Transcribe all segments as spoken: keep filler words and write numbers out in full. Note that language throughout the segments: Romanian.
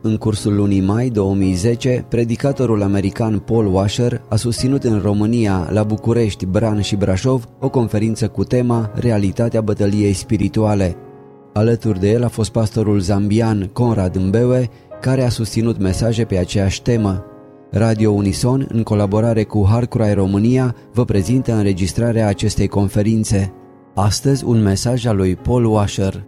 În cursul lunii mai două mii zece, predicatorul american Paul Washer a susținut în România, la București, Bran și Brașov, o conferință cu tema Realitatea bătăliei spirituale. Alături de el a fost pastorul zambian Conrad Mbewe, care a susținut mesaje pe aceeași temă. Radio Unison, în colaborare cu Harcry România, vă prezintă înregistrarea acestei conferințe. Astăzi, un mesaj al lui Paul Washer.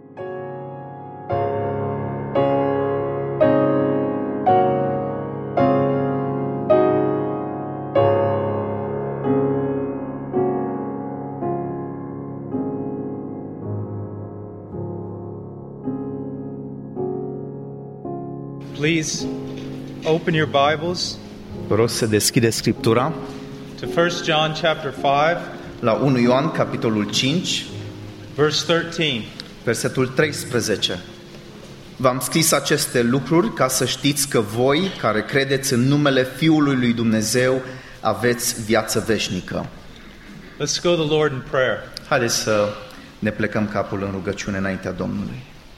Please open your Bibles. Vă rog să deschideți Scriptura to First John chapter five, la unu Ioan capitolul cinci, verse thirteen. versetul treisprezece. V-am scris aceste lucruri ca să știți că voi, care credeți în numele Fiului lui Dumnezeu, aveți viață veșnică. Let's go to the Lord in prayer. Haideți să ne plecăm capul în rugăciune înaintea Domnului.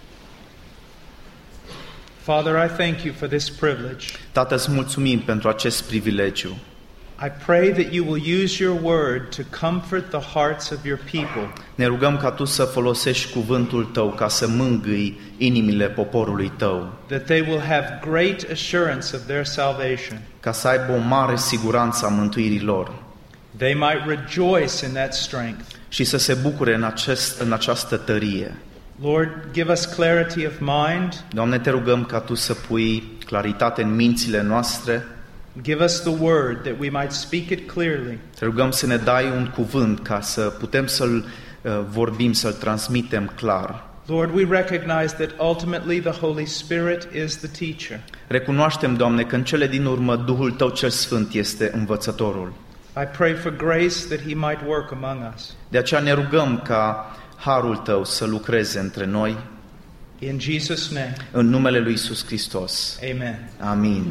Father, I thank you for this privilege. Tată, îți mulțumim pentru acest privilegiu. I pray that you will use your word to comfort the hearts of your people. Ne rugăm ca tu să folosești cuvântul tău ca să mângâi inimile poporului tău. That they will have great assurance of their salvation. Ca să aibă o mare siguranță a mântuirii lor. They might rejoice in that strength. Și să se bucure în, acest, în această tărie. Lord, give us clarity of mind. Doamne, te rugăm ca tu să pui claritate în mințile noastre. Give us the word that we might speak it clearly. Te rugăm să ne dai un cuvânt ca să putem să-l uh, vorbim, să-l transmitem clar. Lord, we recognize that ultimately the Holy Spirit is the teacher. Recunoaștem, Doamne, că în cele din urmă Duhul tău cel Sfânt este învățătorul. I pray for grace that he might work among us. De aceea ne rugăm ca harul tău să lucreze între noi. In Jesus' name. În numele lui Iisus Hristos. Amen. Amin.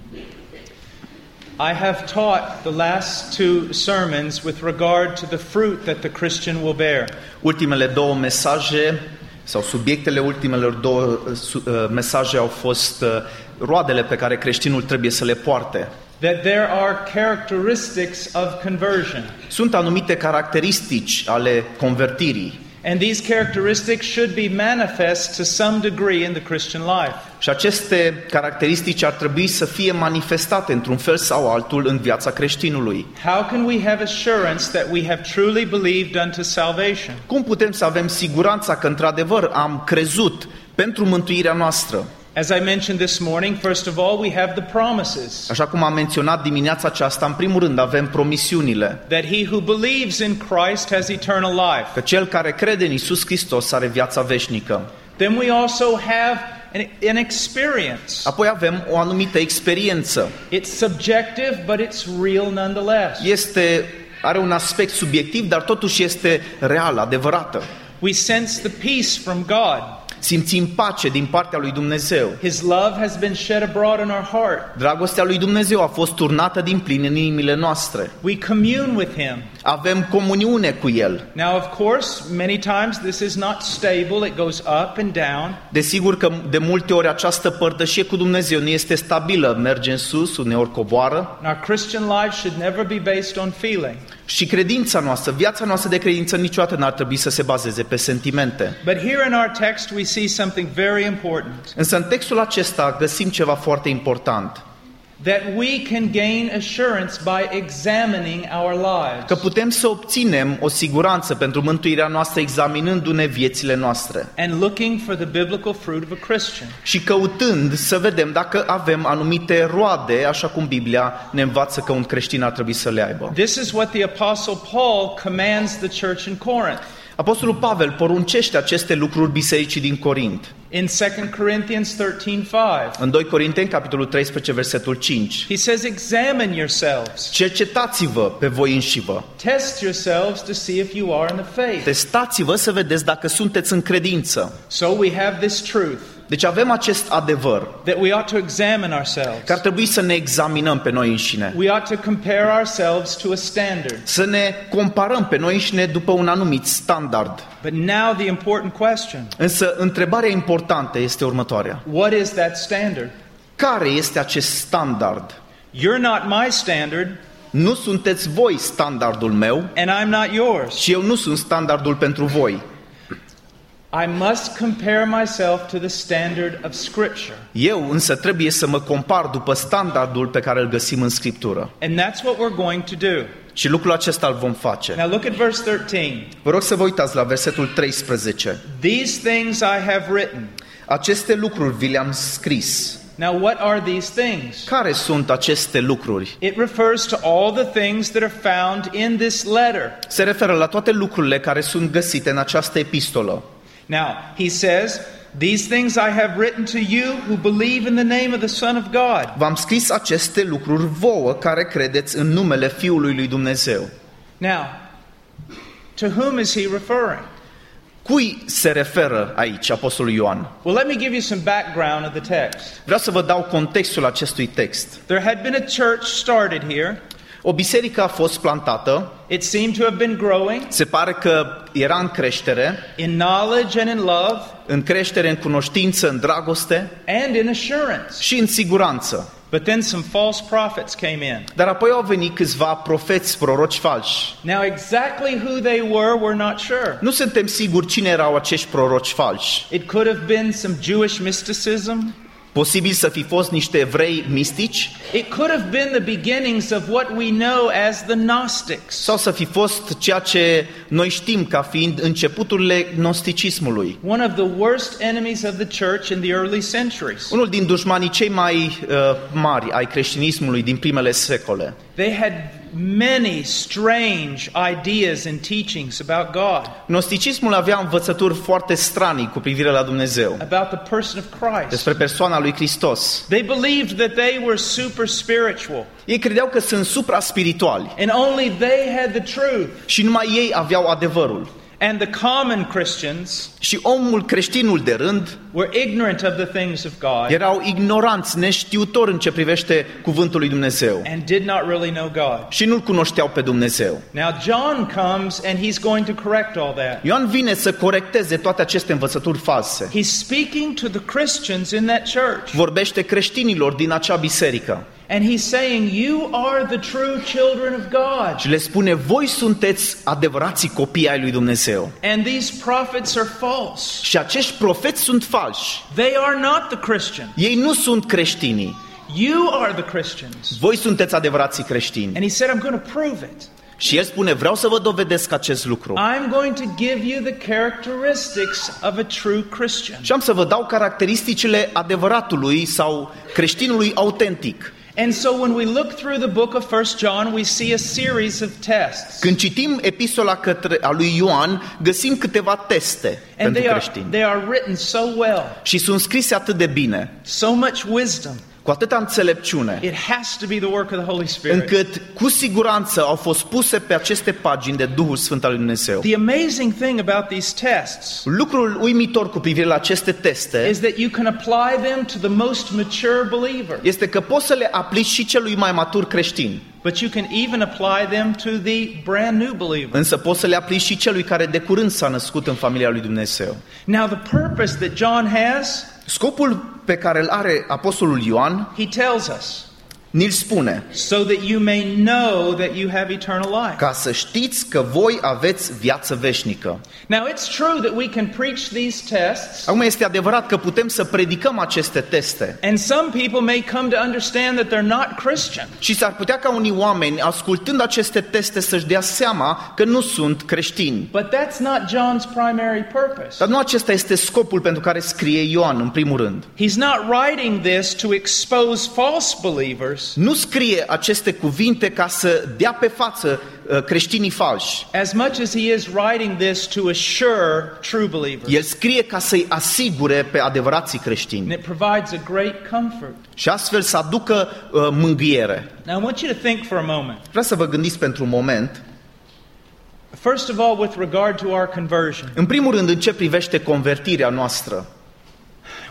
I have taught the last two sermons with regard to the fruit that the Christian will bear. Ultimele două mesaje sau subiectele ultimelor două mesaje au fost roadele pe care creștinul trebuie să le poarte. That there are characteristics of conversion. Sunt anumite caracteristici ale convertirii. And these characteristics should be manifest to some degree in the Christian life. Și aceste caracteristici ar trebui să fie manifestate într-un fel sau altul în viața creștinului. How can we have assurance that we have truly believed unto salvation? Cum putem să avem siguranța că într-adevăr am crezut pentru mântuirea noastră? As I mentioned this morning, first of all, we have the promises. Așa cum am menționat dimineața aceasta, în primul rând avem promisiunile. That he who believes in Christ has eternal life. Că cel care crede în Iisus Hristos are viața veșnică. Then we also have an, an experience. Apoi avem o anumită experiență. It's subjective, but it's real nonetheless. Este are un aspect subiectiv, dar totuși este reală, adevărată. We sense the peace from God. Simțim pace din partea lui Dumnezeu. His love has been shed abroad in our heart. Dragostea lui Dumnezeu a fost turnată din plin în inimile noastre. We commune with him. Avem comuniune cu el. Now, of course, many times this is not stable. It goes up and down. Desigur că de multe ori această părtășie cu Dumnezeu nu este stabilă, merge în sus, uneori coboară. Our Christian life should never be based on feeling. Și credința noastră, viața noastră de credință niciodată n-ar trebui să se bazeze pe sentimente. But here in our text we see something very important. Însă în textul acesta găsim ceva foarte important. That we can gain assurance by examining our lives. Că putem să obținem o siguranță pentru mântuirea noastră examinându-ne viețile noastre. And looking for the biblical fruit of a Christian. Și căutând să vedem dacă avem anumite roade, așa cum Biblia ne învață că un creștin ar trebui să le aibă. This is what the Apostle Paul commands the church in Corinth. Apostolul Pavel poruncește aceste lucruri bisericii din Corint. In Second Corinthians thirteen five. În doi Corinteni, capitolul treisprezece, versetul cinci. He says, examine yourselves. Cercetați-vă pe voi înșivă. Test yourselves to see if you are in the faith. Testați-vă să vedeți dacă sunteți în credință. So we have this truth. Deci avem acest adevăr. That we ought to examine ourselves. Că ar trebui să ne examinăm pe noi înșine. We ought to compare ourselves to a standard. Să ne comparăm pe noi înșine după un anumit standard. But now the important question. Însă întrebarea importantă este următoarea. What is that standard? Care este acest standard? You're not my standard, Nu sunteți voi standardul meu and I'm not yours. și eu nu sunt standardul pentru voi. I must compare myself to the standard of Scripture. Eu însă trebuie să mă compar după standardul pe care îl găsim în Scriptură. And that's what we're going to do. Și lucrul acesta îl vom face. Now look at verse thirteen. Vă rog să vă uitați la versetul treisprezece. These things I have written. Aceste lucruri vi le-am scris. Now what are these things? Care sunt aceste lucruri? It refers to all the things that are found in this letter. Se referă la toate lucrurile care sunt găsite în această epistolă. Now, he says, these things I have written to you who believe in the name of the Son of God. V-am scris aceste lucruri vouă care credeți în numele Fiului lui Dumnezeu. Now, to whom is he referring? Cui se referă aici apostolul Ioan? Well, let me give you some background of the text. Vreau să vă dau contextul acestui text. There had been a church started here. O biserică a fost plantată, It seemed to have been growing se pare că era în creștere, in knowledge and in love în creștere, în cunoștință, în dragoste and in assurance. și în siguranță. But then some false prophets came in. Dar apoi au venit câțiva profeți, proroci falși. Now, exactly who they were, we're not sure. Nu suntem siguri cine erau acești proroci falși. It could have been some Jewish mysticism. Posibil să fi fost niște evrei mistici It could have been the beginnings of what we know as the Gnostics. sau să fi fost ceea ce noi știm ca fiind începuturile gnosticismului. One of the worst enemies of the church in the early centuries. Unul din dușmanii cei mai uh, mari ai creștinismului din primele secole. They had many strange ideas and teachings about God, Gnosticismul avea învățături foarte stranii cu privire la Dumnezeu, about the person of Christ. despre persoana lui Hristos. They believed that they were super spiritual Ei credeau că sunt supra-spirituali and only they had the truth. și numai ei aveau adevărul. And the common Christians Și omul creștinul de rând were ignorant of the things of God erau ignoranți, neștiutori în ce privește cuvântul lui Dumnezeu and did not really know God. și nu-L cunoșteau pe Dumnezeu. Now John comes and he's going to correct all that. Ioan vine să corecteze toate aceste învățături false. He's speaking to the Christians in that church. Vorbește creștinilor din acea biserică And he's saying, you are the true children of God. și le spune: voi sunteți adevărații copii ai lui Dumnezeu. And these prophets are false. Și acești profeți sunt falși. They are not the Christians. Ei nu sunt creștinii. You are the Christians. Voi sunteți adevărații creștini. And he said, I'm going to prove it. Și el spune: vreau să vă dovedesc acest lucru. I'm going to give you the characteristics of a true Christian. Și am să vă dau caracteristicile adevăratului sau creștinului autentic. And so when we look through the book of First John, we see a series of tests. Când citim epistola către a lui Ioan, găsim câteva teste And pentru they are, creștini. they are written so well, Și sunt scrise atât de bine, so much wisdom. cu atâta înțelepciune, It has to be the work of the Holy Spirit. încât cu siguranță au fost puse pe aceste pagini de Duhul Sfânt al lui Dumnezeu. The amazing thing about these tests Lucrul uimitor cu privire la aceste teste is that you can apply them to the most mature believer, este că poți să le aplici și celui mai matur creștin, but you can even apply them to the brand new believer. însă poți să le aplici și celui care de curând s-a născut în familia lui Dumnezeu. Now the purpose that John has, Scopul pe care îl are apostolul Ioan, he tells us, ni-l spune: so that you may know that you have eternal life. ca să știți că voi aveți viață veșnică. Now it's true that we can preach these tests, Acum este adevărat că putem să predicăm aceste teste and some people may come to understand that they're not Christian. și s-ar putea ca unii oameni, ascultând aceste teste, să-și dea seama că nu sunt creștini. But that's not John's primary purpose. Dar nu acesta este scopul pentru care scrie Ioan în primul rând. He's not writing this to expose false believers, Nu scrie aceste cuvinte ca să dea pe față uh, creștinii falși. as much as he is writing this to assure true believers. El scrie ca să-i asigure pe adevărații And creștini it provides a great comfort. și astfel să aducă uh, mângâiere. Now I want you to think for a moment. Vreau să vă gândiți pentru un moment, First of all, with regard to our conversion. în primul rând, în ce privește convertirea noastră.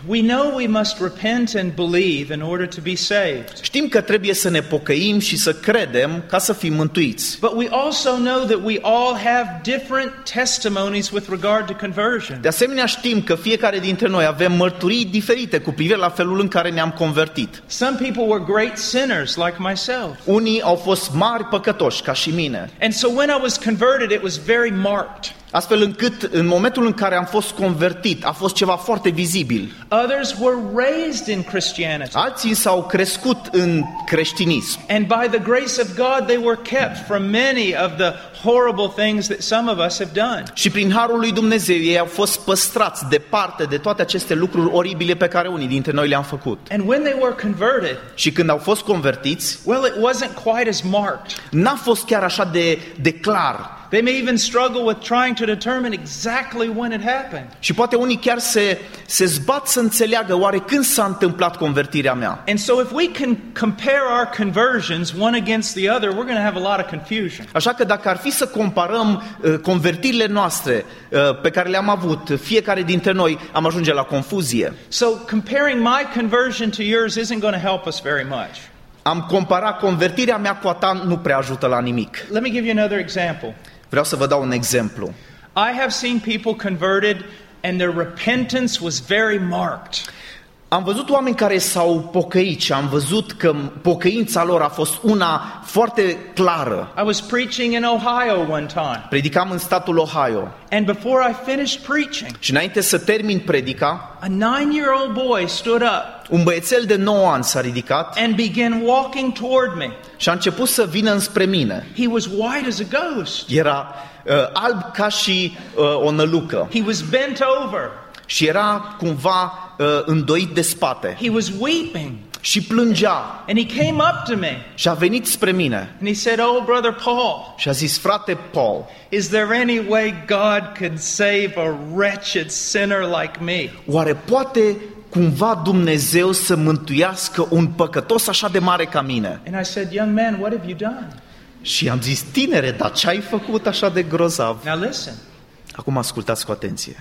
We know we must repent and believe in order to be saved. Știm că trebuie să ne pocăim și să credem ca să fim mântuiți. But we also know that we all have different testimonies with regard to conversion. De asemenea știm că fiecare dintre noi avem mărturii diferite cu privire la felul în care ne-am convertit. Some people were great sinners like myself. Unii au fost mari păcătoși ca și mine. And so when I was converted it was very marked. Astfel încât în momentul în care am fost convertit a fost ceva foarte vizibil. Others were raised in Christianity. Alții s-au crescut în creștinism. And by the grace of God they were kept from many of the horrible things that some of us have done. Și prin harul lui Dumnezeu ei au fost păstrați departe de toate aceste lucruri oribile pe care unii dintre noi le-am făcut. And when they were converted, și când au fost convertiți, well, it wasn't quite as marked. N-a fost chiar așa de de clar. They may even struggle with trying to determine exactly when it happened. Și poate unii chiar se se zbat să înțeleagă oare când s-a întâmplat convertirea mea. And so if we can compare our conversions one against the other, we're going to have a lot of confusion. Așa că dacă ar fi să comparăm uh, convertirile noastre uh, pe care le-am avut, fiecare dintre noi am ajunge la confuzie. So comparing my conversion to yours isn't going to help us very much. Am comparat convertirea mea cu a ta, nu prea ajută la nimic. Let me give you another example. Vreau să vă dau un exemplu. I have seen people converted and their repentance was very marked. Am văzut oameni care s-au pocăit și am văzut că pocăința lor a fost una foarte clară. I was preaching in Ohio one time. Predicam în statul Ohio. And before I finished preaching, și înainte să termin predica, a nine-year-old boy stood up. Un băiețel de nouă ani s-a ridicat and began walking toward me. Și a început să vină înspre mine. He was white as a ghost. Era uh, alb ca și uh, o nălucă. He was bent over. Și era cumva uh, îndoit de spate. He was weeping. Și plângea. And he came up to me. Și a venit spre mine. And he said, "Oh, brother Paul." Și a zis, frate Paul, "Is there any way God could save a wretched sinner like me?" Oare poate cumva Dumnezeu să mântuiască un păcătos așa de mare ca mine? And I said, "Young man, what have you done?" Și am zis, tinere, dar ce ai făcut așa de grozav? Now listen. Acum ascultați cu atenție.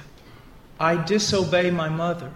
I disobey my mother.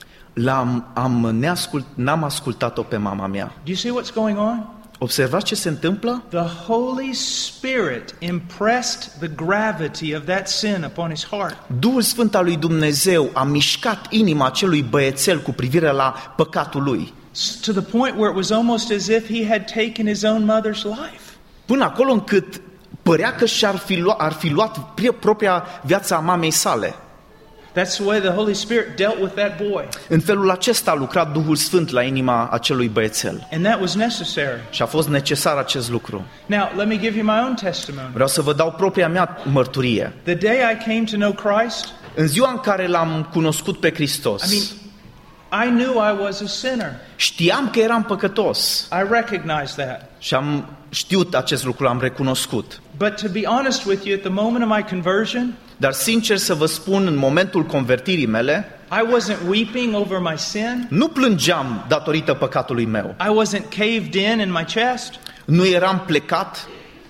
L-am, am neascult, n-am ascultat-o pe mama mea. Do you see what's going on? Observați ce se întâmplă? The Holy Spirit impressed the gravity of that sin upon his heart. Duhul Sfânt al lui Dumnezeu a mișcat inima acelui băiețel cu privire la păcatul lui. To the point where it was almost as if he had taken his own mother's life. Până acolo încât părea că și-ar fi luat, ar fi luat propria viața a mamei sale. That's the way the Holy Spirit dealt with that boy. În felul acesta a lucrat Duhul Sfânt la inima acelui băiețel. And that was necessary. Și a fost necesar acest lucru. Now, let me give you my own testimony. Vreau să vă dau propria mea mărturie. The day I came to know Christ, în ziua în care l-am cunoscut pe Hristos, I mean, I knew I was a sinner. Știam că eram păcătos. I recognized that. Și am știut acest lucru, am recunoscut. But to be honest with you, at the moment of my conversion, dar sincer să vă spun, în momentul convertirii mele, I wasn't weeping over my sin. Nu plângeam datorită păcatului meu. I wasn't caved in in my chest. Nu eram plecat.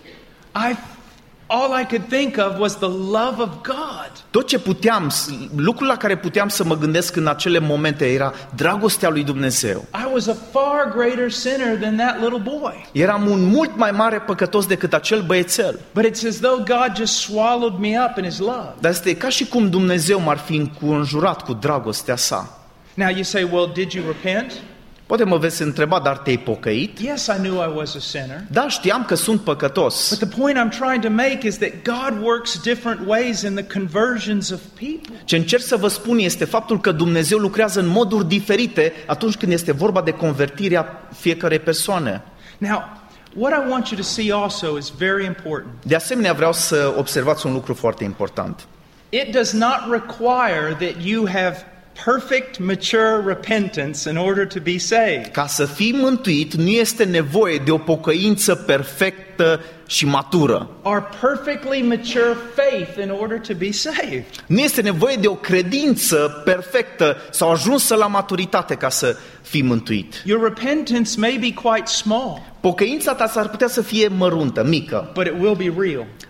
I all I could think of was the love of God. Tot ce puteam, lucrul la care puteam să mă gândesc în acele momente era dragostea lui Dumnezeu. I was a far greater sinner than that little boy. Eram un mult mai mare păcătos decât acel băiețel. But it's as though God just swallowed me up in his love. Dar este ca și cum Dumnezeu m-ar fi înconjurat cu dragostea sa. Now you say, well, did you repent? Poate mă veți întreba, dar te-ai pocăit? Yes, I knew I was a sinner. Da, știam că sunt păcătos. But the point I'm trying to make is that God works different ways in the conversions of people. Ce încerc să vă spun este faptul că Dumnezeu lucrează în moduri diferite atunci când este vorba de convertirea fiecărei persoane. Now, what I want you to see also is very important. De asemenea, vreau să observați un lucru foarte important. It does not require that you have perfect, mature repentance in order to be saved. Ca să fii mântuit, nu este nevoie de o pocăință perfectă și matură. Or perfectly mature faith in order to be saved. Nu este nevoie de o credință perfectă sau ajunsă la maturitate ca să fii mântuit. Your repentance may be quite small. Pocăința ta s-ar putea să fie măruntă, mică. But it will be real.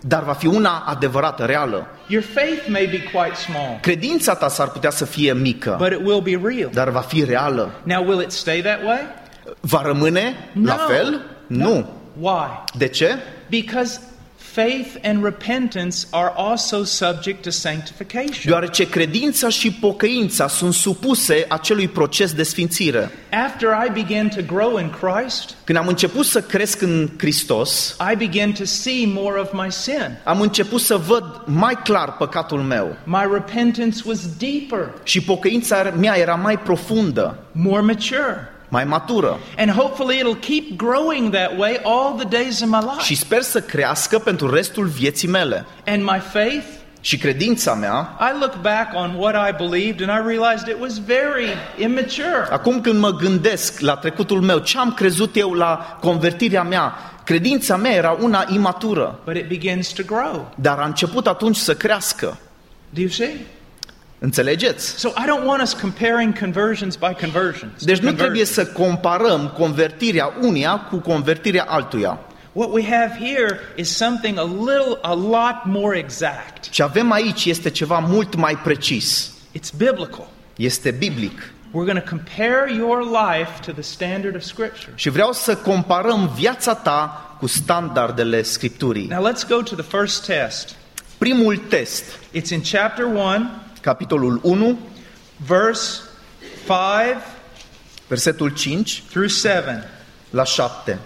dar va fi una adevărată, reală. Your faith may be quite small, Credința ta s-ar putea să fie mică, but it will be real. dar va fi reală. Now, will it stay that way? Va rămâne la No. fel? Nu. Why? De ce? Because faith and repentance are also subject to sanctification. Deoarece credința și pocăința sunt supuse acelui proces de sfințire. After I began to grow in Christ, Când am început să cresc în Hristos, I began to see more of my sin. am început să văd mai clar păcatul meu My repentance was deeper, și pocăința mea era mai profundă, more mature. mai matură. And hopefully it'll keep growing that way all the days of my life. Și sper să crească pentru restul vieții mele. And my faith, Și credința mea, I look back on what I believed and I realized it was very immature. acum când mă gândesc la trecutul meu, ce am crezut eu la convertirea mea, credința mea era una imatură, But it begins to grow. dar a început atunci să crească. Do you see? Înțelegeți? So I don't want us comparing conversions by conversions. Deci nu Conversions. trebuie să comparăm convertirea unia cu convertirea altuia. What we have here is something a little, a lot more exact. Ce avem aici este ceva mult mai precis. It's biblical. Este biblic. We're going to compare your life to the standard of Scripture. Și vreau să comparăm viața ta cu standardele Scripturii. Now let's go to the first test. Primul test, It's in chapter one, capitolul unu, verse five versetul cinci through seven. la șapte.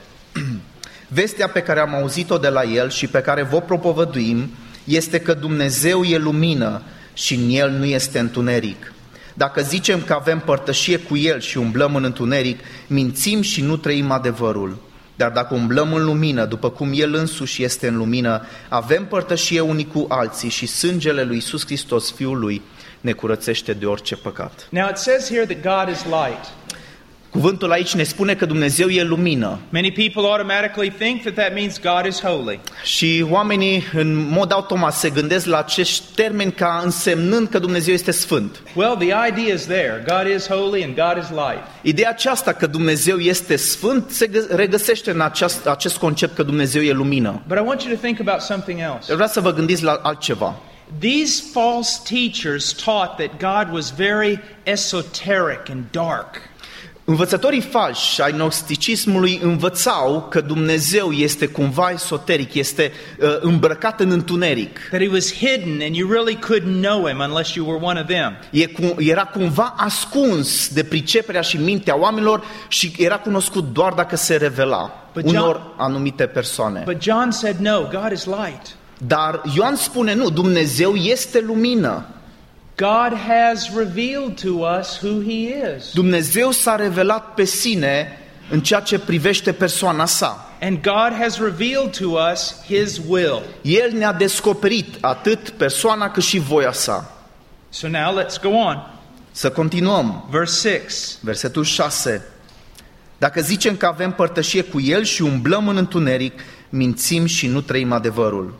Vestea pe care am auzit-o de la el și pe care vă propovăduim este că Dumnezeu e lumină și în el nu este întuneric. Dacă zicem că avem părtășie cu el și umblăm în întuneric, mințim și nu trăim adevărul. Dar dacă umblăm în lumină, după cum el însuși este în lumină, avem părtășie unii cu alții și sângele lui Iisus Hristos, Fiul lui, ne curățește de orice păcat. Now it says here that God is light. Cuvântul aici ne spune că Dumnezeu e lumină Many people automatically think that that means God is holy. și oamenii în mod automat se gândesc la acești termeni ca însemnând că Dumnezeu este sfânt. Well, the idea is there. God is holy and God is light. Ideea aceasta că Dumnezeu este sfânt se gă- regăsește în aceast, acest concept că Dumnezeu e lumină. But I want you to think about something else. Eu vreau să vă gândiți la altceva. These false teachers taught that God was very esoteric and dark. Învățătorii falși ai gnosticismului învățau că Dumnezeu este cumva esoteric, este uh, îmbrăcat în întuneric. That he was hidden and you really couldn't know him unless you were one of them. E cu, era cumva ascuns de priceperea și mintea oamenilor și era cunoscut doar dacă se revela But John- unor anumite persoane. But John said, no, God is light. Dar Ioan spune nu, Dumnezeu este lumină. God has revealed to us who he is. Dumnezeu s-a revelat pe sine în ceea ce privește persoana sa. And God has revealed to us his will. El ne-a descoperit atât persoana cât și voia sa. So now let's go on. Să continuăm. Verse six. Versetul șase. Dacă zicem că avem părtășie cu El și umblăm în întuneric, mințim și nu trăim adevărul.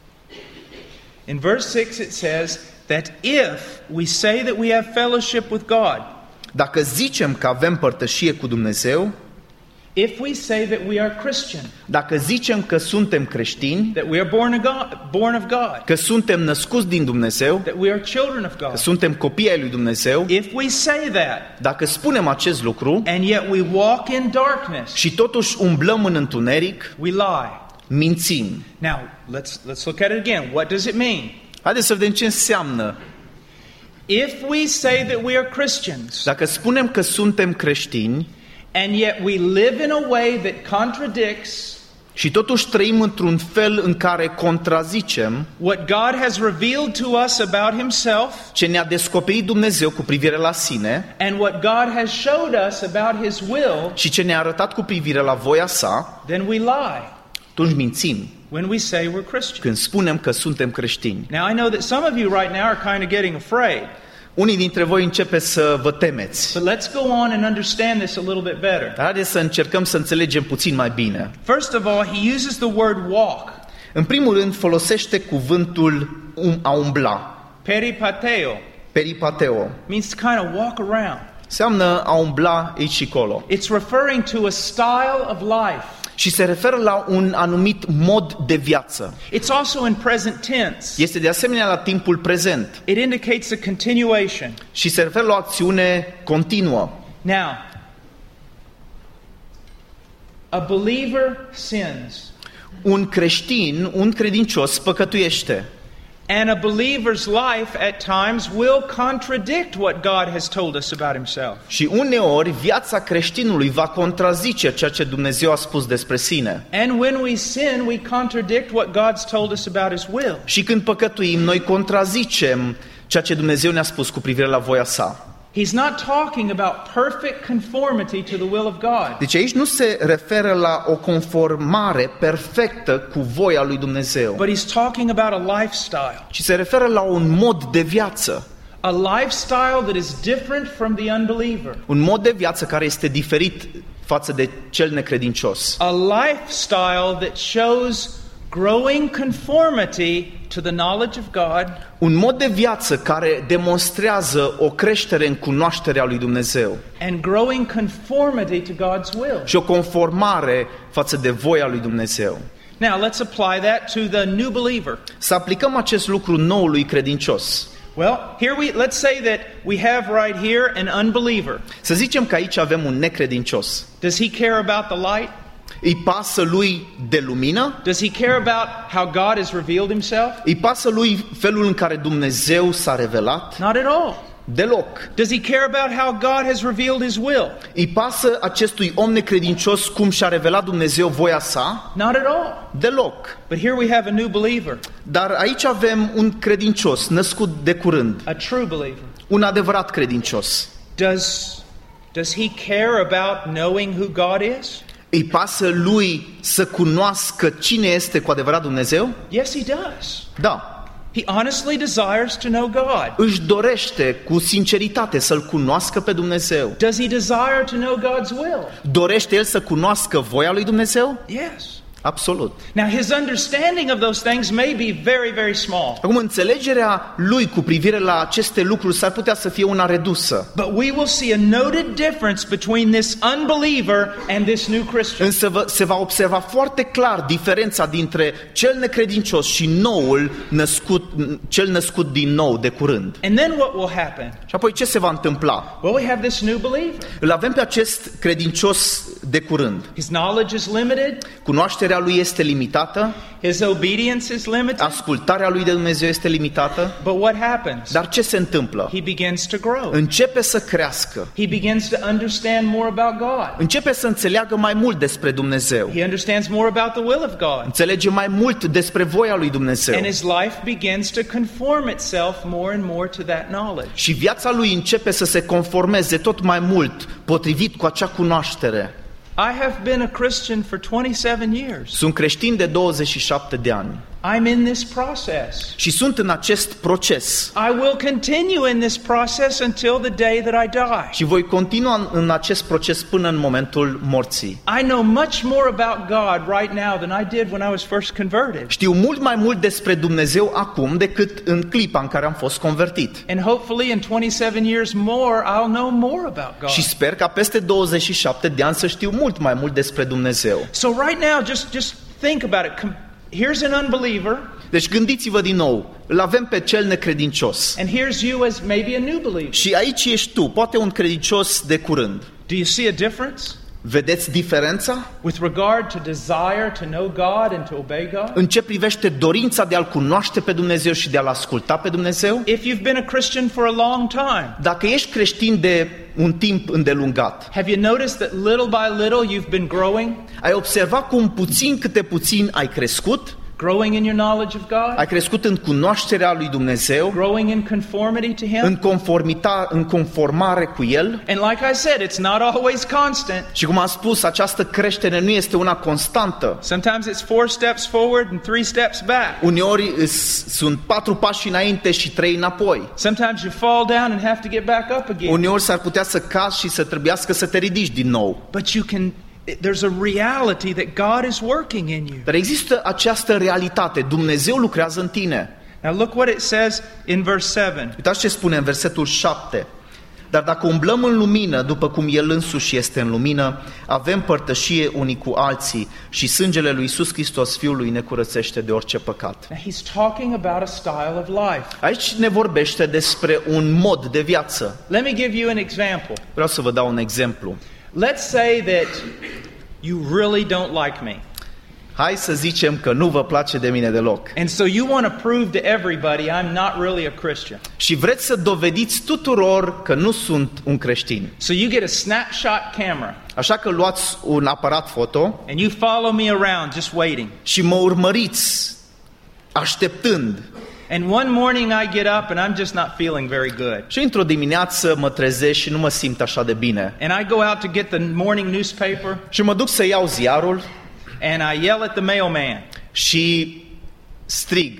In verse six it says that if we say that we have fellowship with God, Dacă zicem că avem părtășie cu Dumnezeu, if we say that we are Christian, dacă zicem că suntem creștini, that we are born of God, born of God, că suntem născuți din Dumnezeu, that we are children of că God, suntem copii ai lui Dumnezeu, if we say that dacă spunem acest lucru and yet we walk in darkness, și totuși umblăm în întuneric, we lie. mințim. Now, let's let's look at it again. What does it mean? Haideți să vedem ce înseamnă. If we say that we are Christians Dacă spunem că suntem creștini and yet we live in a way that contradicts și totuși trăim într-un fel în care contrazicem what God has revealed to us about himself ce ne-a descoperit Dumnezeu cu privire la sine and what God has showed us about his will, și ce ne-a arătat cu privire la voia sa, then we lie atunci mințim when we say we're Christians. când spunem că suntem creștini. Now, I know that some of you right now are kind of getting afraid, Unii dintre voi începeți să vă temeți. but let's go on and understand this a little bit better. Dar haideți să încercăm să înțelegem puțin mai bine. First of all, he uses the word walk, În primul rând folosește cuvântul um, a umbla, peripateo, peripateo. means to kind of walk around. Înseamnă a umbla aici și colo. It's referring to a style of life. și se referă la un anumit mod de viață. It's also in present tense. Este de asemenea la timpul prezent It indicates a continuation. și se referă la o acțiune continuă. Now, a believer sins, Un creștin, un credincios păcătuiește. and a believer's life at times will contradict what God has told us about himself. Și uneori viața creștinului va contrazice ceea ce Dumnezeu a spus despre sine. And when we sin, we contradict what God's told us about his will. Și când păcătuim, noi contrazicem ceea ce Dumnezeu ne-a spus cu privire la voia sa. He's not talking about perfect conformity to the will of God. Deci aici nu se referă la o conformare perfectă cu voia lui Dumnezeu, But he's talking about a lifestyle. ci se referă la un mod de viață. A lifestyle that is different from the unbeliever. Un mod de viață care este diferit față de cel necredincios. A lifestyle that shows growing conformity to the knowledge of God Un mod de viață care demonstrează o creștere în cunoașterea lui Dumnezeu and growing conformity to God's will. și o conformare față de voia lui Dumnezeu. Now, let's apply that to the new believer. Să aplicăm acest lucru noului credincios. Well, here we let's say that we have right here an unbeliever. Să zicem că aici avem un necredincios. Does he care about the light? Îi pasă lui de lumină? Does he care about how God has revealed himself? Îi pasă lui felul în care Dumnezeu s-a revelat? Not at all. Deloc. Does he care about how God has revealed his will? Îi pasă acestui om necredincios cum și-a revelat Dumnezeu voia sa? Not at all. Deloc. But here we have a new believer, Dar aici avem un credincios născut de curând, a true believer. un adevărat credincios. Does does he care about knowing who God is? Îi pasă lui să cunoască cine este cu adevărat Dumnezeu? Yes, he does. Da. He honestly desires to know God. Își dorește cu sinceritate să-L cunoască pe Dumnezeu. Does he desire to know God's will? Dorește el să cunoască voia lui Dumnezeu? Yes. Absolut. Now, his understanding of those things may be very, very small. Acum, înțelegerea lui cu privire la aceste lucruri s-ar putea să fie una redusă. But we will see a noted difference between this unbeliever and this new Christian. Însă vă- se va observa foarte clar diferența dintre cel necredincios și noul născut, cel născut din nou de curând. And then what will happen? Și apoi ce se va întâmpla? Well, we have this new believer. Îl avem pe acest credincios de curând. His knowledge is limited. Cunoașterea lui este limitată, His obedience is limited. ascultarea lui de Dumnezeu este limitată, But what happens? dar ce se întâmplă? He begins to grow. Începe să crească, He begins to understand more about God. începe să înțeleagă mai mult despre Dumnezeu, He understands more about the will of God. înțelege mai mult despre voia lui Dumnezeu And his life begins to conform itself more and more to that knowledge. și viața lui începe să se conformeze tot mai mult potrivit cu acea cunoaștere. I have been a Christian for twenty-seven years. Sunt creștin de douăzeci și șapte de ani I'm in this process. și sunt în acest proces I will continue in this process until the day that I die. și voi continua în acest proces până în momentul morții. I know much more about God right now than I did when I was first converted. Știu mult mai mult despre Dumnezeu acum decât în clipa în care am fost convertit. And hopefully in twenty-seven years more, I'll know more about God. Și sper ca peste douăzeci și șapte de ani să știu mult mai mult despre Dumnezeu. So right now, just, just think about it. Com- Here's an unbeliever, Deci gândiți-vă din nou, îl avem pe cel necredincios. and here's you as maybe a new believer. Și aici ești tu, poate un credincios de curând. Do you see a difference Vedeți diferența? with regard to desire to know God and to obey God? În ce privește dorința de a-L cunoaște pe Dumnezeu și de a-L asculta pe Dumnezeu? If you've been a Christian for a long time, Dacă ești creștin de un timp îndelungat, have you noticed that little by little you've been growing? ai observat cum puțin câte puțin ai crescut? Growing in your knowledge of God? Ai crescut în cunoașterea lui Dumnezeu, Growing in conformity to Him? în conformita, în conformare cu El? And like I said, it's not always constant. Și cum am spus, această creștere nu este una constantă. Sometimes it's four steps forward and three steps back. Uneori îs- sunt patru pași înainte și trei înapoi. Sometimes you fall down and have to get back up again. Uneori s-ar putea să cazi și să trebuiască să te ridici din nou. But you can, there's a reality that God is working in you. Dar există această realitate. Dumnezeu lucrează în tine. Now look what it says in verse seven. Uitați ce spune în versetul șapte. Dar dacă umblăm în lumină, după cum El însuși este în lumină, avem părtășie unii cu alții și sângele lui Iisus Hristos, Fiul lui, ne curățește de orice păcat. Now, he's talking about a style of life. Aici ne vorbește despre un mod de viață. Let me give you an example. Vreau să vă dau un exemplu. Let's say that you really don't like me. Hai să zicem că nu vă place de mine deloc. And so you want to prove to everybody I'm not really a Christian. Și vreți să dovediți tuturor că nu sunt un creștin. So you get a snapshot camera. Așa că luați un aparat foto And you follow me around just waiting. și mă urmăriți așteptând. And one morning I get up and I'm just not feeling very good. Și într-o dimineață mă trezesc și nu mă simt așa de bine. And I go out to get the morning newspaper Și mă duc să iau ziarul and I yell at the mailman. și strig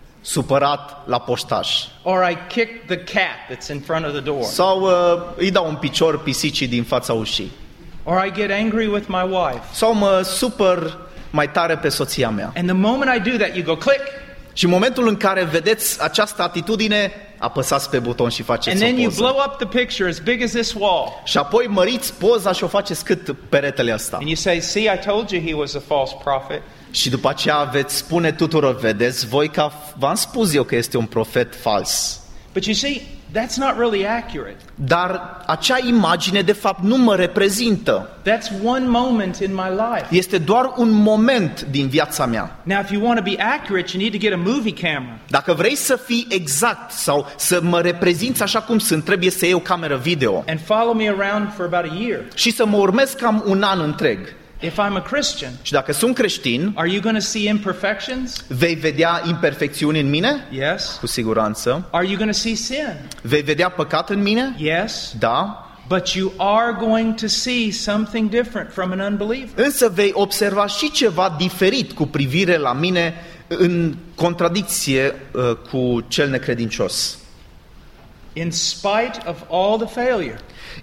supărat la poștaș. Or I kick the cat that's in front of the door. Sau uh, îi dau un picior pisicii din fața ușii. Or I get angry with my wife. Sau mă supăr mai tare pe soția mea. And the moment I do that, you go click. Și în momentul în care vedeți această atitudine, apăsați pe buton și And faceți o then you poză. blow up the picture as big as this wall. Și apoi măriți poza și o faceți cât peretele ăsta. And you say, see, I told you he was a false prophet. Și după aceea veți spune tuturor, vedeți, voi că v-am spus eu că este un profet fals. But you see, that's not really accurate. Dar acea imagine de fapt nu mă reprezintă. That's one moment in my life. Este doar un moment din viața mea. Now, if you want to be accurate, you need to get a movie camera. Dacă vrei să fii exact sau să mă reprezinți așa cum sunt, trebuie să iei o cameră video And follow me around for about a year. și să mă urmezi cam un an întreg. If I'm a Christian, Și dacă sunt creștin, are you going to see imperfections? vei vedea imperfecțiuni în mine? Yes. Cu siguranță. Are you going to see sin? Vei vedea păcat în mine? Yes. Da. But you are going to see something different from an unbeliever. Însă vei observa și ceva diferit cu privire la mine în contradicție uh, cu cel necredincios. In spite of all the failure,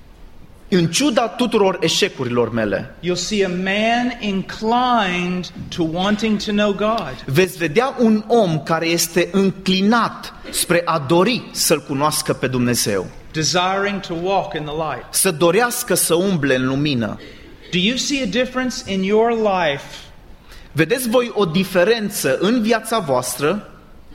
În ciuda tuturor eșecurilor mele, you'll see a man inclined to wanting to know God. veți vedea un om care este înclinat spre a dori să-L cunoască pe Dumnezeu, Desiring to walk in the light. să dorească să umble în lumină. Do you see a difference in your life? Vedeți voi o diferență în viața voastră?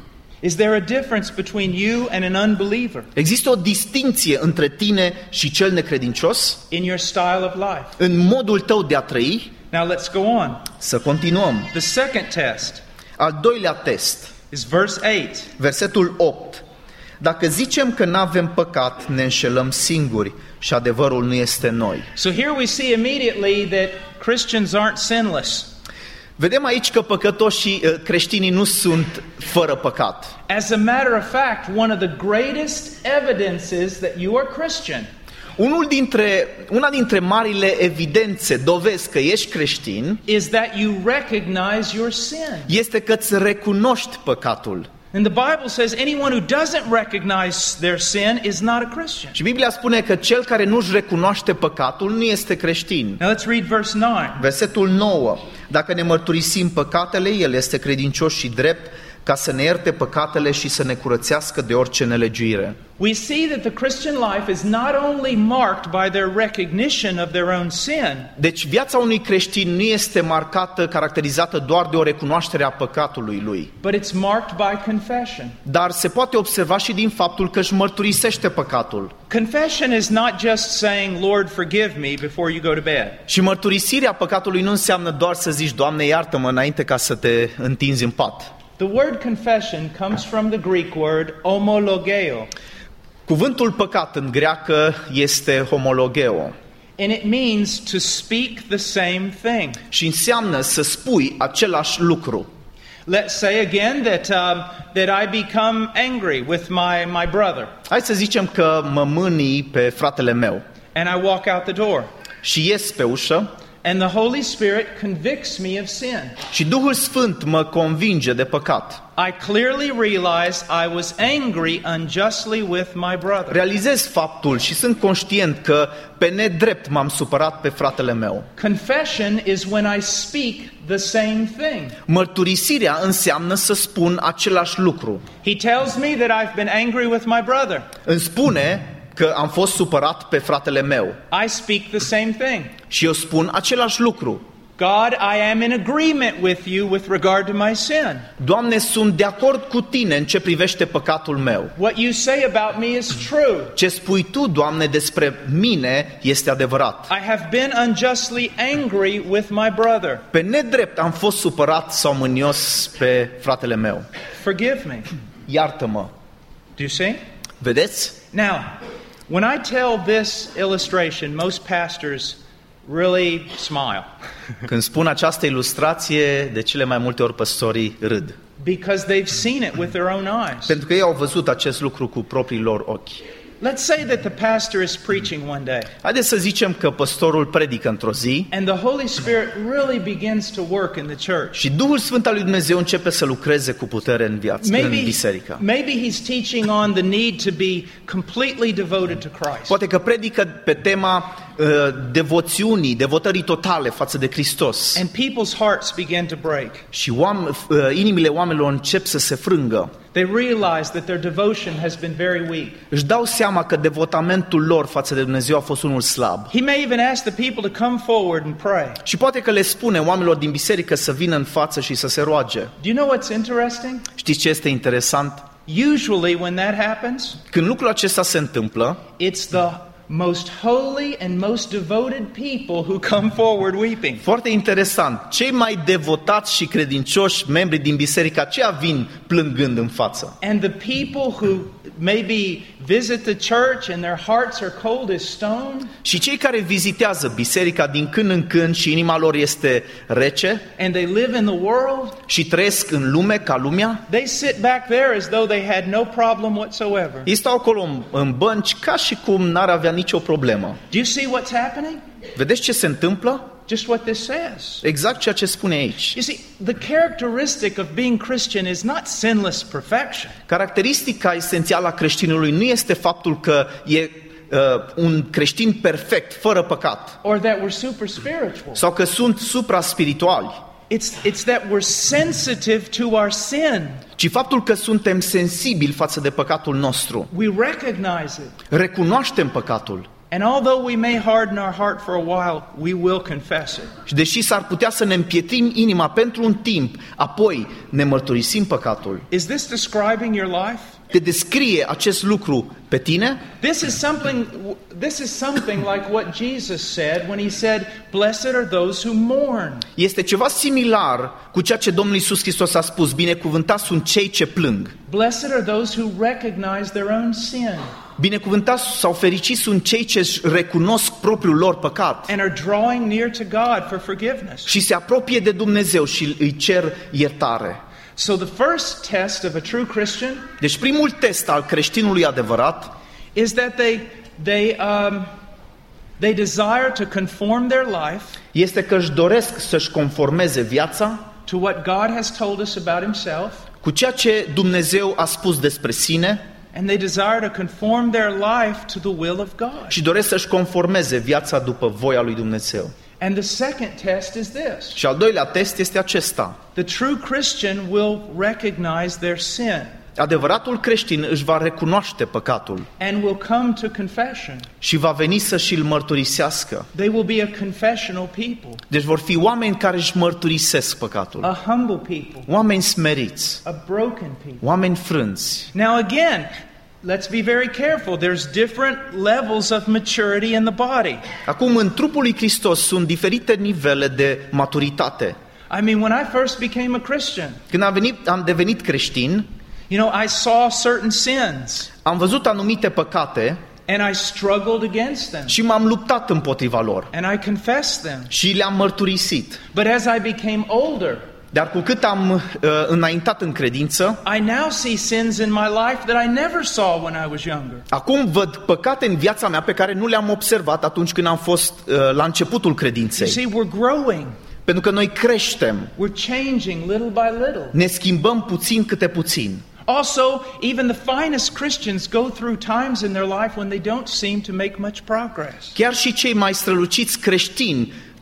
Is there a difference between you and an unbeliever Există o distinție între tine și cel necredincios in your style of life? în modul tău de a trăi? Now let's go on. Să continuăm. The second test Al doilea test, is verse eight. versetul opt. Dacă zicem că n-avem păcat, ne înșelăm singuri și adevărul nu este în noi. So here we see immediately that Christians aren't sinless. Vedem aici că păcătoșii creștinii nu sunt fără păcat. As a matter of fact, one of the greatest evidences that you are Christian Unul dintre, una dintre marile evidențe, dovezi că ești creștin, is that you recognize your sin. este că îți recunoști păcatul. And the Bible says anyone who doesn't recognize their sin is not a Christian. Și Biblia spune că cel care nu-și recunoaște păcatul nu este creștin. Now let's read verse nine. Versetul nouă. Dacă ne mărturisim păcatele, El este credincios și drept ca să ne ierte păcatele și să ne curățească de orice nelegiuire. We see that the Christian life is not only marked by their recognition of their own sin, Deci viața unui creștin nu este marcată, caracterizată doar de o recunoaștere a păcatului lui, but it's marked by confession. dar se poate observa și din faptul că își mărturisește păcatul. Confession is not just saying, Lord, forgive me before you go to bed. Și mărturisirea păcatului nu înseamnă doar să zici, Doamne, iartă-mă înainte ca să te întinzi în pat. The word confession comes from the Greek word homologeo, Cuvântul păcat în greacă este homologeo and it means to speak the same thing. și înseamnă să spui același lucru. Let's say again that um, that I become angry with my, my brother, Hai să zicem că mă mânii pe fratele meu and I walk out the door, și ies pe ușă and the Holy Spirit convicts me of sin. și Duhul Sfânt mă convinge de păcat. I clearly realize I was angry unjustly with my brother. Realizez faptul și sunt conștient că pe nedrept m-am supărat pe fratele meu. Confession is when I speak the same thing. Mărturisirea înseamnă să spun același lucru. He tells me that I've been angry with my brother. Îmi spune că am fost supărat pe fratele meu. I speak the same thing. Și eu spun același lucru. God, I am in agreement with you with regard to my sin. Doamne, sunt de acord cu tine în ce privește păcatul meu. What you say about me is true. Ce spui tu, Doamne, despre mine este adevărat. I have been unjustly angry with my brother. Pe nedrept am fost supărat sau mânios pe fratele meu. Forgive me. Iartă-mă. Do you see? Vedeți? Now, when I tell this illustration, most pastors really smile. Când spun această ilustrație, de cele mai multe ori păstorii râd. Because they've seen it with their own eyes. Pentru că ei au văzut acest lucru cu propriii lor ochi. Let's say that the pastor is preaching one day. Haideți să zicem că păstorul predică într-o zi And the Holy Spirit really begins to work in the church. și Duhul Sfânt al lui Dumnezeu începe să lucreze cu putere în viață, Maybe, în biserică. maybe he's teaching on the need to be completely devoted to Christ. Poate că predică pe tema uh, devoțiunii, devotării totale față de Hristos. And people's hearts begin to break. Și oam- uh, inimile oamenilor încep să se frângă. They realize that their devotion has been very weak. Își dau seama că devotamentul lor față de Dumnezeu a fost unul slab. He may even ask the people to come forward and pray. Și poate că le spune oamenilor din biserică să vină în față și să se roage. Do you know what's interesting? Știți ce este interesant? Usually when that happens, Când lucrul acesta se întâmplă, it's the most holy and most devoted people who come forward weeping. foarte interesant, cei mai devotați și credincioși membri din biserică aceea vin plângând în față. And the people who maybe visit the church and their hearts are cold as stone, Și cei care vizitează biserica din când în când și inima lor este rece and they live in the world, și trăiesc în lume ca lumea, they sit back there as though they had no problem whatsoever. ei stau acolo în- în bănci ca și cum n-ar avea nicio problemă. Do you see what's happening? Vedeți ce se întâmplă? Just what this says. Exact ceea ce spune aici. You see, the characteristic of being Christian is not sinless perfection. Caracteristica esențială a creștinului nu este faptul că e uh, un creștin perfect, fără păcat, Or that we're super spiritual. sau că sunt supra-spirituali, It's, it's that we're sensitive to our sin. ci faptul că suntem sensibili față de păcatul nostru. We recognize it. Recunoaștem păcatul. And although we may harden our heart for a while, we will confess it. Și deși s-ar putea să ne împietrim inima pentru un timp, apoi ne mărturisim păcatul. Is this describing your life? Te descrie acest lucru pe tine? This is something this is something like what Jesus said when he said, "Blessed are those who mourn." Este ceva similar cu ceea ce Domnul Iisus Hristos a spus: binecuvântați sunt cei ce plâng. Blessed are those who recognize their own sin Binecuvântați sau fericiți sunt cei ce își recunosc propriul lor păcat and are drawing near to God for forgiveness. și se apropie de Dumnezeu și îi cer iertare. So the first test of a true Christian Deci primul test al creștinului adevărat is that they they um, they desire to conform their life este că își doresc să-și conformeze viața to what God has told us about himself, cu ceea ce Dumnezeu a spus despre sine and they desire to conform their life to the will of God. și doresc să-și conformeze viața după voia lui Dumnezeu. And the second test is this. Și al doilea test este acesta. The true Christian will recognize their sin Adevăratul creștin își va recunoaște păcatul and will come to confession. și va veni să și-l mărturisească. They will be a confessional people, Deci vor fi oameni care își mărturisesc păcatul. a humble people, Oameni smeriți, a broken people. oameni frânți. Now again, let's be very careful. There's different levels of maturity in the body. Acum, în trupul lui Hristos sunt diferite nivele de maturitate. I mean, when I first became a Christian, Când am, venit, am devenit creștin, you know, I saw certain sins am văzut anumite păcate and I struggled against them și m-am luptat împotriva lor and I confessed them. și le-am mărturisit. But as I became older, Dar cu cât am uh, înaintat în credință, I now see sins in my life that I never saw when I was younger. acum văd păcate în viața mea pe care nu le-am observat atunci când am fost uh, la începutul You credinței. see, we're growing. Pentru că noi creștem, We're changing little by little. ne schimbăm puțin câte puțin. Also, even the finest Christians go through times in their life when they don't seem to make much progress. Chiar și cei mai străluciți creștini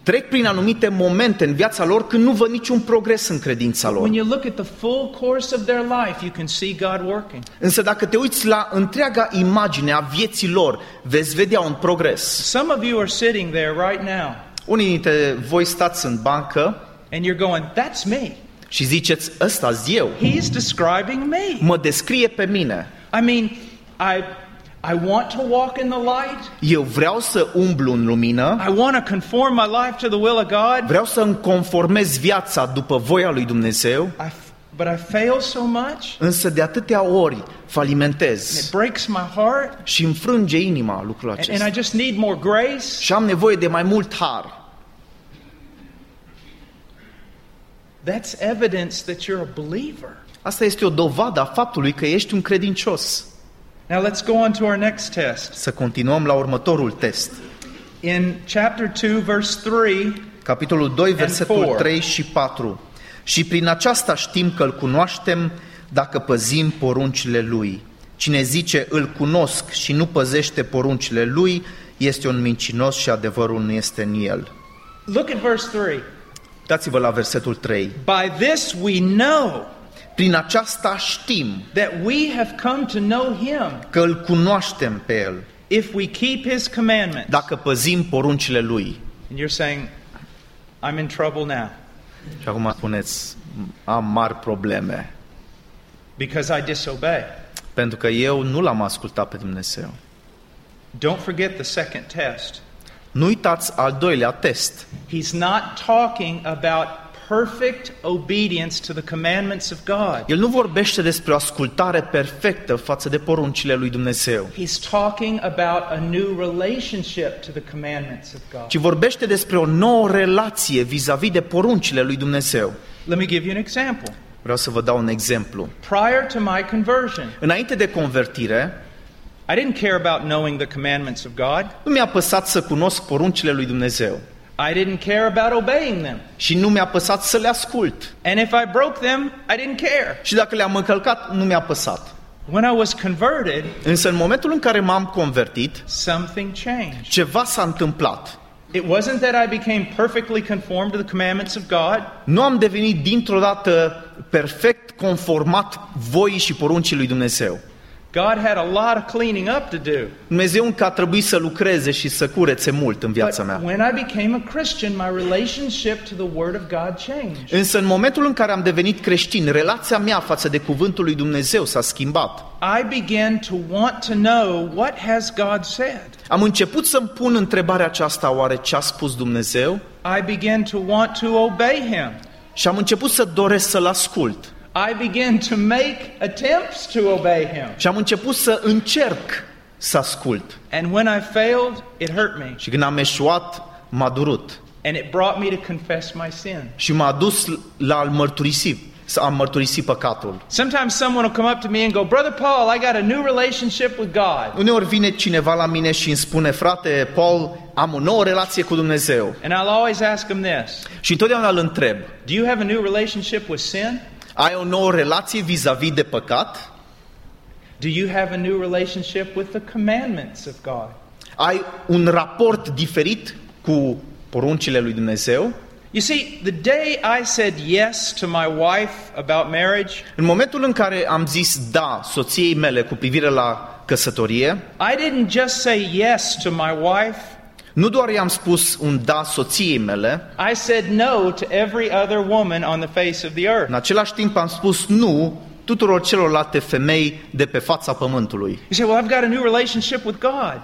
trec prin anumite momente în viața lor când nu văd niciun progres în credința lor. When you look at the full course of their life, you can see God working. Însă dacă te uiți la întreaga imagine a vieții lor, veți vedea un progres. Some of you are sitting there right now, Unii dintre voi stați în bancă and you're going, that's me. și ziceți, ăsta-s eu. He's describing me. Mă descrie pe mine. I mean, I I want to walk in the light. Eu vreau să umblu în lumină. I want to conform my life to the will of God. Vreau să îmi conformez viața după voia lui Dumnezeu. I, but I fail so much. Însă de atâtea ori It falimentez breaks my heart. și îmi frânge inima lucrul And, acesta. and I just need more grace. Și am nevoie de mai mult har. That's evidence that you're a believer. Asta este o dovadă a faptului că ești un credincios. Now let's go on to our next test. Să continuăm la următorul test. In chapter two, verse three, Capitolul doi, versetul four. trei și patru. Și prin aceasta știm că îl cunoaștem dacă păzim poruncile lui. Cine zice îl cunosc și nu păzește poruncile lui, este un mincinos și adevărul nu este în el. look at verse three. Uitați-vă la versetul trei. By this we know Prin aceasta știm that we have come to know him că îl cunoaștem pe el, if we keep his commandments. dacă păzim poruncile lui. And you're saying, I'm in trouble now Și acum spuneți, am mari probleme, because I disobey. pentru că eu nu l-am ascultat pe Dumnezeu. Don't forget the second test. Nu uitați al doilea test. He's not talking about perfect obedience to the commandments of God. El nu vorbește despre o ascultare perfectă față de poruncile lui Dumnezeu, He's talking about a new relationship to the commandments of God. ci vorbește despre o nouă relație vis-a-vis de poruncile lui Dumnezeu. Let me give you an example. Vreau să vă dau un exemplu. Prior to my conversion, Înainte de convertire, I didn't care about knowing the commandments of God. nu mi-a păsat să cunosc poruncile lui Dumnezeu I didn't care about obeying them. și nu mi-a păsat să le ascult. And if I broke them, I didn't care. Și dacă le-am încălcat, nu mi-a păsat. When I was converted, Însă în momentul în care m-am convertit, something changed. ceva s-a întâmplat. It wasn't that I became perfectly conformed to the commandments of God. Nu am devenit dintr-o dată perfect conformat voii și poruncii lui Dumnezeu. God had a lot of cleaning up to do. Dumnezeu încă a trebuit să lucreze și să curețe mult în viața But mea. when I became a Christian, my relationship to the Word of God changed. Însă în momentul în care am devenit creștin, relația mea față de cuvântul lui Dumnezeu s-a schimbat. I began to want to know what has God said. Am început să-mi pun întrebarea aceasta, oare ce a spus Dumnezeu? I began to want to obey Him. Și am început să doresc să-L ascult. I began to make attempts to obey Him. Și am început să încerc să ascult. And when I failed, it hurt me. Și când am eșuat, m-a durut. And it brought me to confess my sin. Și m-a dus la a-L mărturisi, să am mărturisi păcatul. Sometimes someone will come up to me and go, Brother Paul, I got a new relationship with God. Uneori vine cineva la mine și îmi spune, frate Paul, am o nouă relație cu Dumnezeu. And I'll always ask him this. Și întotdeauna îl întreb, Do you have a new relationship with sin? ai o nouă relație vis-a-vis de păcat? Do you have a new relationship with the commandments of God? Ai un raport diferit cu poruncile lui Dumnezeu? You see, the day I said yes to my wife about marriage, În momentul în care am zis da soției mele cu privire la căsătorie, I didn't just say yes to my wife, nu doar i-am spus un da soției mele, I said no to every other woman on the face of the earth. în același timp am spus nu tuturor celorlalte femei de pe fața pământului. You say, well, I've got a new relationship with God.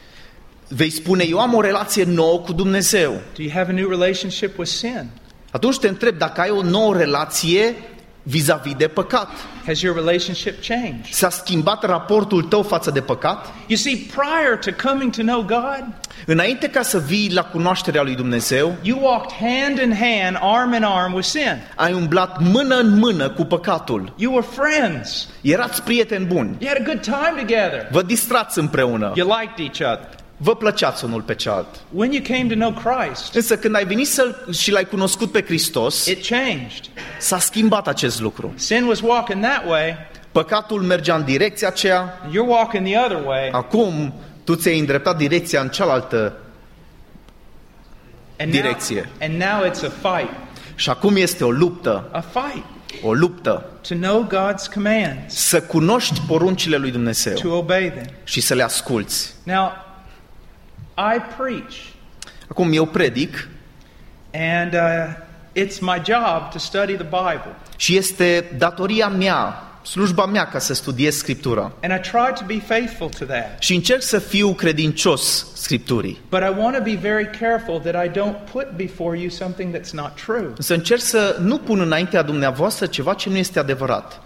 Vei spune, eu am o relație nouă cu Dumnezeu. Do you have a new relationship with sin? Atunci te întreb dacă ai o nouă relație vis-a-vis de păcat. Has your relationship changed? S-a schimbat raportul tău față de păcat? You see, prior to coming to know God, Înainte ca să vii la cunoașterea lui Dumnezeu, you walked hand in hand, arm in arm with sin. ai umblat mână în mână cu păcatul. You were friends. Erați prieteni buni. You had a good time together. Vă distrați împreună. You liked each other. Vă plăceați unul pe cealalt. When you came to know Christ, Însă când ai venit să și l-ai cunoscut pe Hristos, it changed. s-a schimbat acest lucru. Sin was walking that way, Păcatul mergea în direcția aceea, and you're walking the other way. acum tu ți-ai îndreptat direcția în cealaltă And now, direcție. and now it's a fight. Și acum este o luptă, A fight o luptă to know God's commands, să cunoști poruncile lui Dumnezeu to obey them. și să le asculți. Now, I preach, Acum eu predic and uh, it's my job to study the Bible. și este datoria mea, slujba mea ca să studiez Scriptura. And I try to be faithful to that. Și încerc să fiu credincios Scripturii. But I want to be very careful that I don't put before you something that's not true. Să încerc să nu pun înaintea dumneavoastră ceva ce nu este adevărat.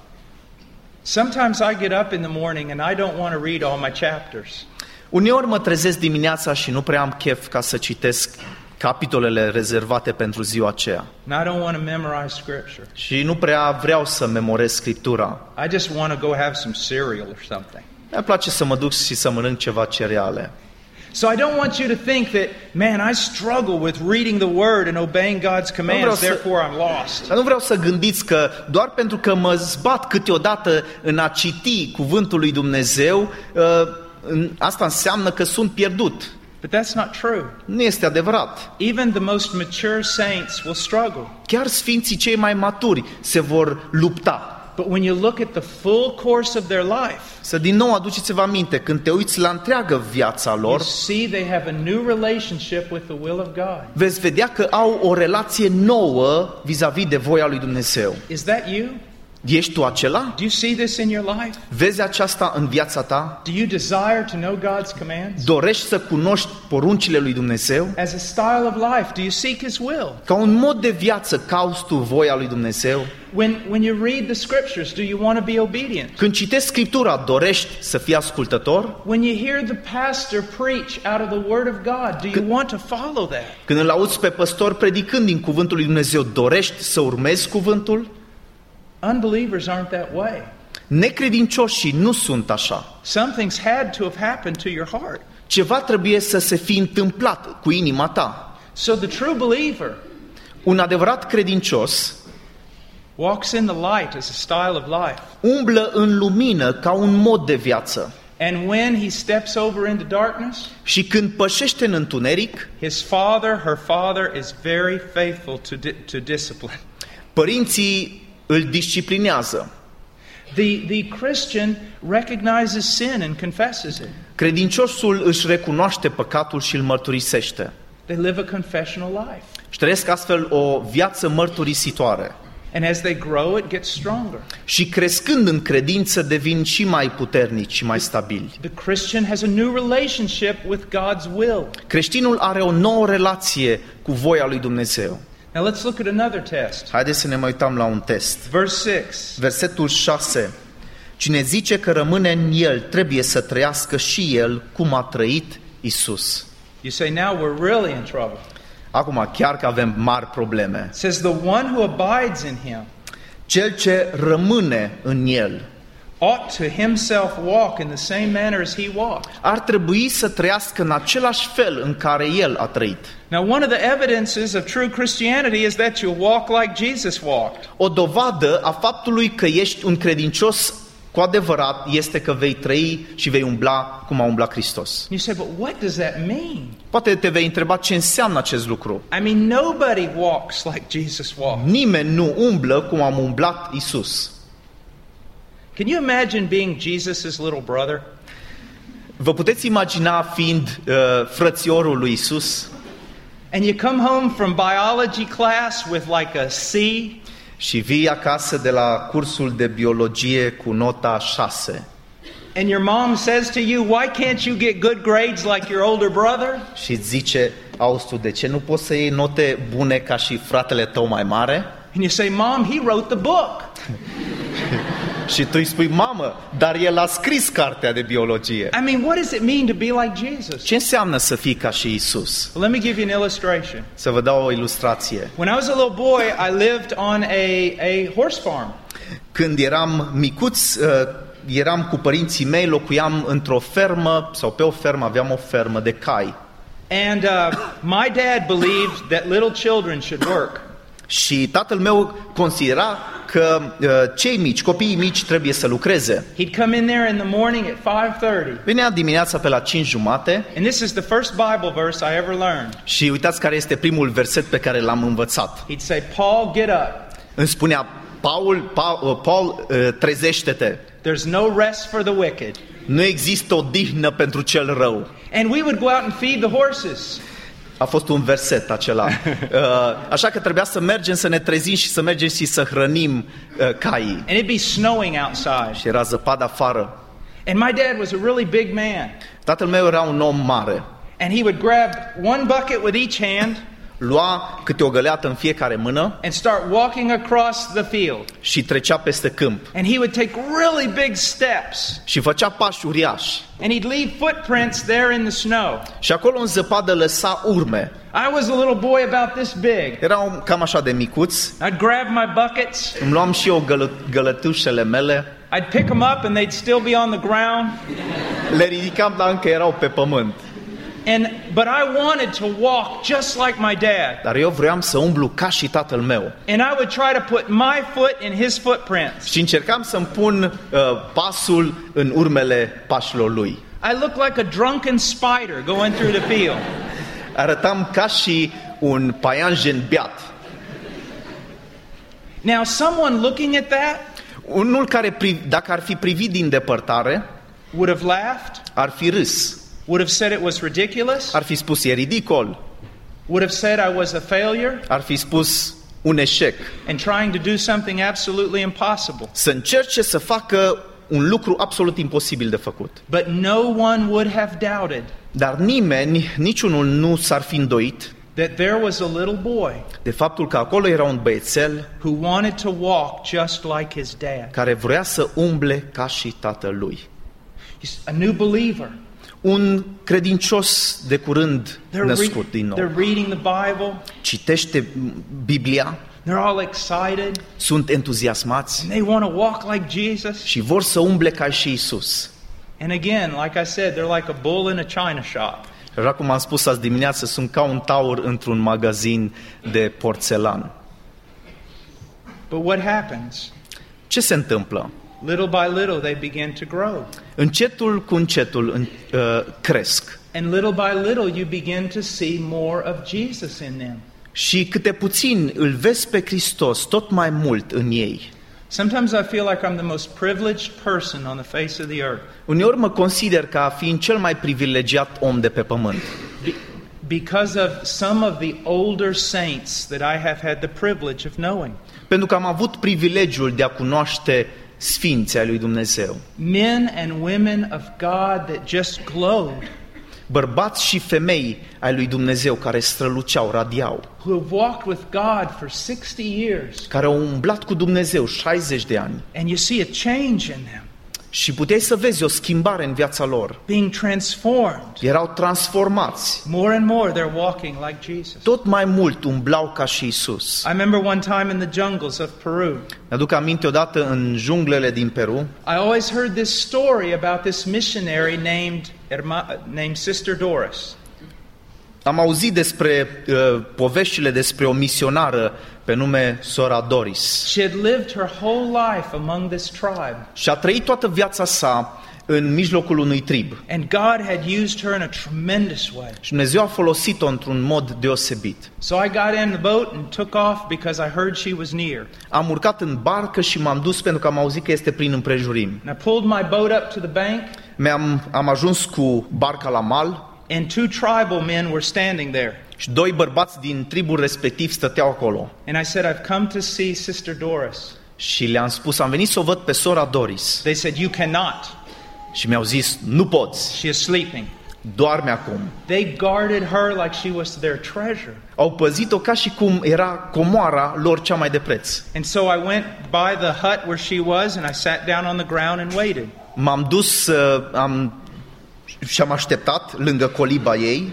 Sometimes I get up in the morning and I don't want to read all my chapters. Uneori mă trezesc dimineața și nu prea am chef ca să citesc capitolele rezervate pentru ziua aceea. And I don't want to memorize scripture. Și nu prea vreau să memorez Scriptura. I just want to go have some cereal or something. Mi-ar place să mă duc și să mănânc ceva cereale. So I don't want you to think that, man, I struggle with reading the word and obeying God's commands, să- therefore I'm lost. Dar nu vreau să gândiți că doar pentru că mă zbat câteodată în a citi cuvântul lui Dumnezeu, ă, în- asta înseamnă că sunt pierdut. But that's not true. Nu este adevărat. Even the most mature saints will struggle. Chiar sfinții cei mai maturi se vor lupta. But when you look at the full course of their life, Să din nou aduceți-vă aminte, când te uiți la întreagă viața you lor, see they have a new relationship with the will of God. veți vedea că au o relație nouă vis-a-vis de voia lui Dumnezeu. Is that you? Ești tu acela? Do you see this in your life? Vezi aceasta în viața ta? Do you desire to know God's commands? Dorești să cunoști poruncile lui Dumnezeu? As a style of life, do you seek His will? Ca un mod de viață cauți tu voia lui Dumnezeu? When, when you read the scriptures, do you want to be obedient? Când citești Scriptura, dorești să fii ascultător? When you hear the pastor preach out of the Word of God, do you want to follow that? Când îl auzi pe păstor predicând din cuvântul lui Dumnezeu, dorești să urmezi cuvântul? Unbelievers aren't that way. Necredincioșii nu sunt așa. Something's had to have happened to your heart. Ceva trebuie să se fi întâmplat cu inima ta. So the true believer Un adevărat credincios walks in the light as a style of life. umblă în lumină ca un mod de viață. And when he steps over into darkness, Și când pășește în întuneric, his father, her father is very faithful to, di- to discipline. părinții îl disciplinează. The, the Christian recognizes sin and confesses it. Credinciosul își recunoaște păcatul și îl mărturisește. They live a confessional life. Și trăiesc astfel o viață mărturisitoare. And as they grow, it gets stronger. Și crescând în credință devin și mai puternici și mai stabili. The Christian has a new relationship with God's will. Creștinul are o nouă relație cu voia lui Dumnezeu. Now let's look at another test. Haideți să ne mai uităm la un test. Verse six. Versetul șase. Cine zice că rămâne în el, trebuie să trăiască și el cum a trăit Isus. You say, now we're really in trouble. Acum, chiar că avem mari probleme. It says, the one who abides in him Cel ce rămâne în el ought to himself walk in the same manner as he walked. ar trebui să trăiască în același fel în care el a trăit. Now, one of the evidences of true Christianity is that you walk like Jesus walked. O dovadă a faptului că ești un credincios cu adevărat este că vei trăi și vei umbla cum a umblat Hristos. You say, but what does that mean? Poate te vei întreba ce înseamnă acest lucru. I mean, nobody walks like Jesus walked. Nimeni nu umblă cum am umblat Isus. Can you imagine being Jesus' little brother? Vă puteți imagina fiind uh, frățiorul lui Isus And you come home from biology class with like a C, și vii acasă de la cursul de biologie cu nota șase and your mom says to you, why can't you get good grades like your older brother? și îți zice, auzi tu, de ce nu poți să iei note bune ca și fratele tău mai mare? And you say, Mom, he wrote the book. Și tu îi spui, mamă, dar el a scris cartea de biologie. I mean, what does it mean to be like Jesus? Ce înseamnă să fii ca și Isus? Well, let me give you an illustration. Să vă dau o ilustrație. When I was a little boy, I lived on a, a horse farm. Când eram micuț, uh, eram cu părinții mei, locuiam într-o fermă, sau pe o fermă, aveam o fermă de cai. And uh, my dad believed that little children should work. Și tatăl meu considera că uh, cei mici, copiii mici trebuie să lucreze. He'd come in there in the morning at five thirty. Venea dimineața pe la cinci jumate And this is the first Bible verse I ever learned. și uitați care este primul verset pe care l-am învățat. He'd say, Paul, get up. Îmi spunea, Paul, Paul, Paul uh, trezește-te. There's no rest for the wicked. Nu există o dihnă pentru cel rău. And we would go out and feed the horses. A fost un verset acela. Uh, așa că trebuia să mergem să ne trezim și să mergem și să hrănim uh, caii. And it'd be snowing outside. Și era zăpadă afară. And my dad was a really big man. Tatăl meu era un om mare. And he would grab one bucket with each hand Lua câte o găleată în fiecare mână and start walking across the field. și trecea peste câmp. And he would take really big steps. Și făcea pași uriași. And he'd leave footprints there in the snow. Și acolo în zăpadă lăsa urme. I was a little boy about this big. Era cam așa de micuț. I'd grab my buckets. Îmi luam și eu gălă, gălătușele mele. I'd pick them up and they'd still be on the ground. Le ridicam, dar încă erau pe pământ. And but I wanted to walk just like my dad. Dar eu vroiam să umblu ca și tatăl meu. And I would try to put my foot in his footprints. Și încercam să-mi pun uh, pasul în urmele pașilor lui. I looked like a drunken spider going through the field. Arătam ca și un paianjen beat. Now someone looking at that Unul care, dacă ar fi privit din depărtare, would have laughed, ar fi râs. would have said it was ridiculous, Ar fi spus, e ridicol. would have said I was a failure, Ar fi spus, un eșec. and trying to do something absolutely impossible. Să încerce să facă un lucru absolut imposibil de făcut. But no one would have doubted Dar nimeni, niciunul nu s-ar fi îndoit that there was a little boy de faptul că acolo era un băiețel who wanted to walk just like his dad. care vrea să umble ca și tatălui. He's a new believer. Un credincios de curând They're, re- născut din they're nou. reading the Bible. Citește Biblia, They're all excited. sunt entuziasmați And they want to walk like Jesus. și vor să umble ca și Isus. And again, like I said, they're like a bull in a china shop. Așa cum am spus azi dimineață, sunt ca un taur într-un magazin de porțelan. But what happens? Ce se întâmplă? Little by little, they begin to grow. Încetul cu încetul în, uh, cresc. And little by little, you begin to see more of Jesus in them. Și câte puțin îl vezi pe Hristos tot mai mult în ei. Sometimes I feel like I'm the most privileged person on the face of the earth. Uneori mă consider ca fiind cel mai privilegiat om de pe pământ. Be- because of some of the older saints that I have had the privilege of knowing. Pentru că am avut privilegiul de a cunoaște sfinții ai lui Dumnezeu. Men and women of God that just glowed, Bărbați și femei ai lui Dumnezeu care străluceau, radiau, who have walked with God for sixty years. care au umblat cu Dumnezeu șaizeci de ani. And you see a change in them, Și puteai să vezi o schimbare în viața lor. being transformed. Erau transformați. More and more they're walking like Jesus. Tot mai mult umblau ca și Isus. I remember one time in the jungles of Peru, Mi-aduc aminte odată în junglele din Peru, I always heard this story about this missionary named Herma- named Sister Doris. am auzit despre uh, poveștile despre o misionară pe nume Sora Doris. She had lived her whole life among this tribe, Și a trăit toată viața sa în mijlocul unui trib. and God had used her in a tremendous way. Și Dumnezeu a folosit-o într-un mod deosebit. So I got in the boat and took off because I heard she was near. Am urcat în barcă și m-am dus pentru că am auzit că este prin împrejurimi. And I pulled my boat up to the bank, Mi-am, am ajuns cu barca la mal and two tribal men were standing there. și doi bărbați din tribul respectiv stăteau acolo. And I said, I've come to see Sister Doris. Și le-am spus, am venit să o văd pe sora Doris. They said, you cannot. Și mi-au zis, nu poți, She is sleeping. doarme acum. They guarded her like she was their treasure. Au păzit-o ca și cum era comoara lor cea mai de preț. And so I went by the hut where she was, and I sat down on the ground and waited. M-am dus uh, am, și am așteptat lângă coliba ei.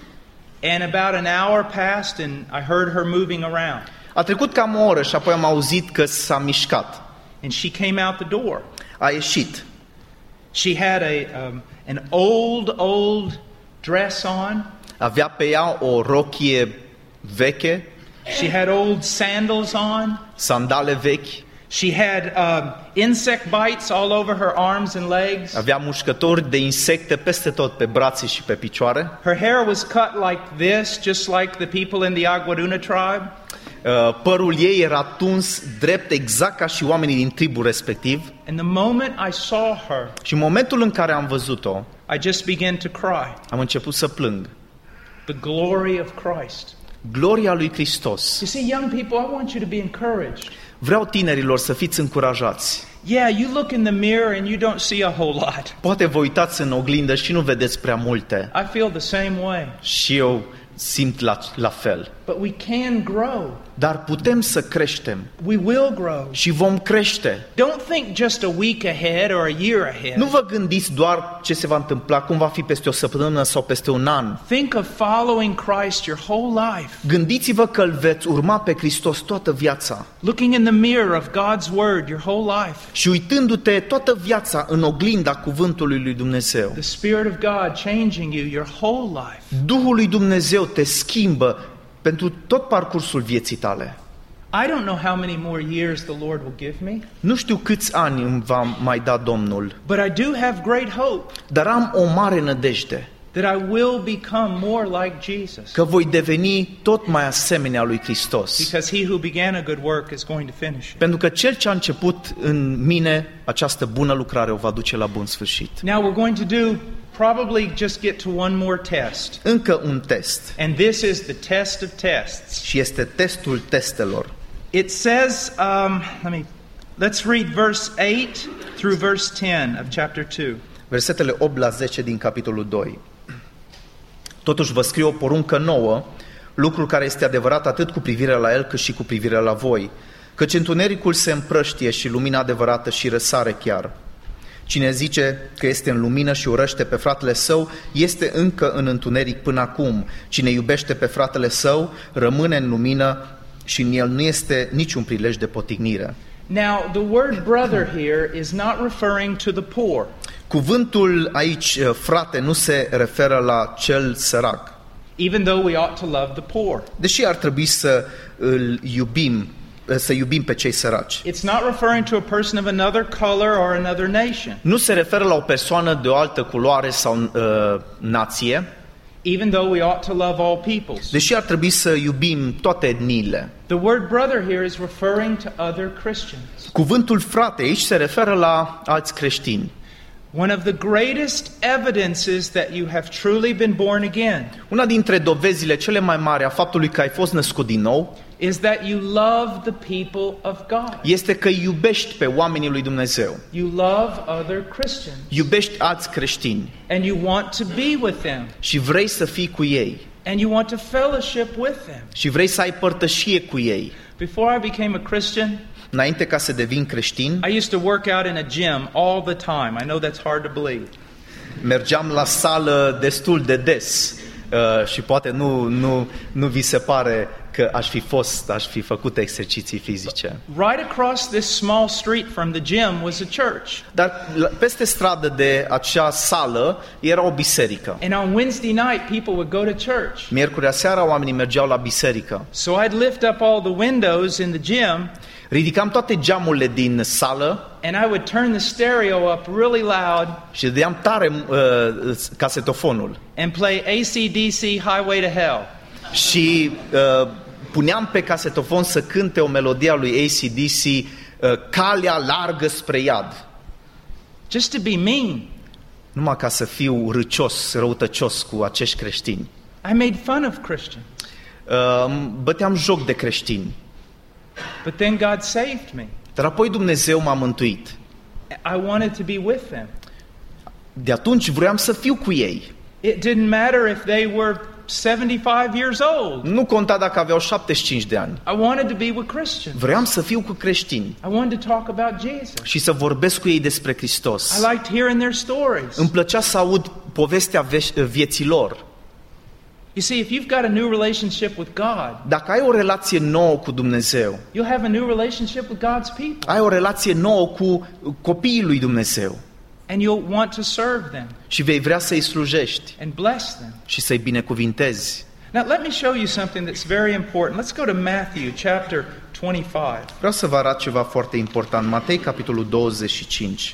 And about an hour passed, and I heard her moving around. A trecut cam o oră și apoi am auzit că s-a mișcat. And she came out the door. A ieșit. She had a um, an old, old dress on. Avea pe ea o rochie veche, She had old sandals on. sandale vechi. She had um, insect bites all over her arms and legs. Avea mușcători de insecte peste tot pe brațe și pe picioare. Her hair was cut like this, just like the people in the Aguaduna tribe. Uh, părul ei era tuns drept, exact ca și oamenii din tribul respectiv. And the moment I saw her, Și în momentul în care am văzut-o, I just began to cry. am început să plâng. The glory of Christ. Gloria lui Hristos. You see, young people, I want you to be encouraged. Vreau tinerilor să fiți încurajați. Yeah, you look in the mirror and you don't see a whole lot. Poate vă uitați în oglindă și nu vedeți prea multe. I feel the same way. Și eu simt la, la fel. But we can grow. Dar putem să creștem. We will grow. Și vom crește. Don't think just a week ahead or a year ahead. Nu vă gândiți doar ce se va întâmpla, cum va fi peste o săptămână sau peste un an. Think of following Christ your whole life. Gândiți-vă că îl veți urma pe Hristos toată viața. Looking in the mirror of God's word your whole life. Și uitându-te toată viața în oglinda cuvântului lui Dumnezeu. The Spirit of God changing you your whole life. Duhul lui Dumnezeu te schimbă pentru tot parcursul vieții tale. I don't know how many more years the Lord will give me. Nu știu câți ani îmi va mai da Domnul, But I do have great hope dar am o mare nădejde that I will become more like Jesus. că voi deveni tot mai asemenea lui Hristos. Because he who began a good work is going to finish it. Pentru că cel ce a început în mine această bună lucrare o va duce la bun sfârșit. Now we're going to do probably just get to one more test. Încă un test. And this is the test of tests. Și este testul testelor. It says, um, let me, let's read verse eight through verse ten of chapter two. Versetele opt la zece din capitolul doi. Totuși vă scriu o poruncă nouă, lucru care este adevărat atât cu privire la el cât și cu privire la voi, căci întunericul se împrăștie și lumina adevărată și răsare chiar. Cine zice că este în lumină și urăște pe fratele său, este încă în întuneric până acum. Cine iubește pe fratele său, rămâne în lumină și în el nu este niciun prilej de potignire. Now, the word brother here is not referring to the poor. Cuvântul aici, frate, nu se referă la cel sărac. Even though we ought to love the poor. Deși ar trebui să îl iubim, să iubim pe cei săraci. It's not referring to a person of another color or another nation. Nu se referă la o persoană de o altă culoare sau uh, nație. Even though we ought to love all peoples. Deși ar trebui să iubim toate etniile. The word brother here is referring to other Christians. Cuvântul frate aici se referă la alți creștini. One of the greatest evidences that you have truly been born again Una dintre dovezile cele mai mari a faptului că ai fost născut din nou is that you love the people of God. este că iubești pe oamenii lui Dumnezeu. You love other Christians. Iubești alți creștini And you want to be with them. și vrei să fii cu ei And you want to fellowship with them. și vrei să ai părtășie cu ei. Before I became a Christian, Înainte ca să devin creștin, I used to work out in a gym all the time. I know that's hard to believe. mergeam la sală destul de des uh, și poate nu, nu, nu vi se pare că aș fi fost, aș fi făcut exerciții fizice. Right across this small street from the gym was a church. Dar la- peste stradă de acea sală era o biserică. And on Wednesday night, people would go to church. Miercurea seara oamenii mergeau la biserică. So I'd lift up all the windows in the gym, Ridicam toate geamurile din sală and I would turn the stereo up really loud și dădeam tare uh, casetofonul. and play A C D C Highway to Hell. Și uh, puneam pe casetofon să cânte o melodie a lui A C D C, uh, Calea largă spre iad. Just to be mean. Numai ca să fiu râcios, răutăcios cu acești creștini. I made fun of Christians. Uh, băteam joc de creștini. But then God saved me. Dar apoi Dumnezeu m-a mântuit. I wanted to be with them. De atunci vroiam să fiu cu ei. It didn't matter if they were seventy-five years old. Nu conta dacă aveau șaptezeci și cinci de ani. I wanted to be with Christians. Vroiam să fiu cu creștini I wanted to talk about Jesus. și să vorbesc cu ei despre Hristos. I liked hearing their stories. Îmi plăcea să aud povestea vieții lor. You see, if you've got a new relationship with God, Dacă ai o relație nouă cu Dumnezeu, you'll have a new relationship with God's people. ai o relație nouă cu copiii lui Dumnezeu And you'll want to serve them și vei vrea să-i slujești and bless them. și să-i binecuvintezi. Now, let me show you something that's very important. Let's go to Matthew chapter twenty-five. Vreau să vă arăt ceva foarte important. Matei, capitolul douăzeci și cinci.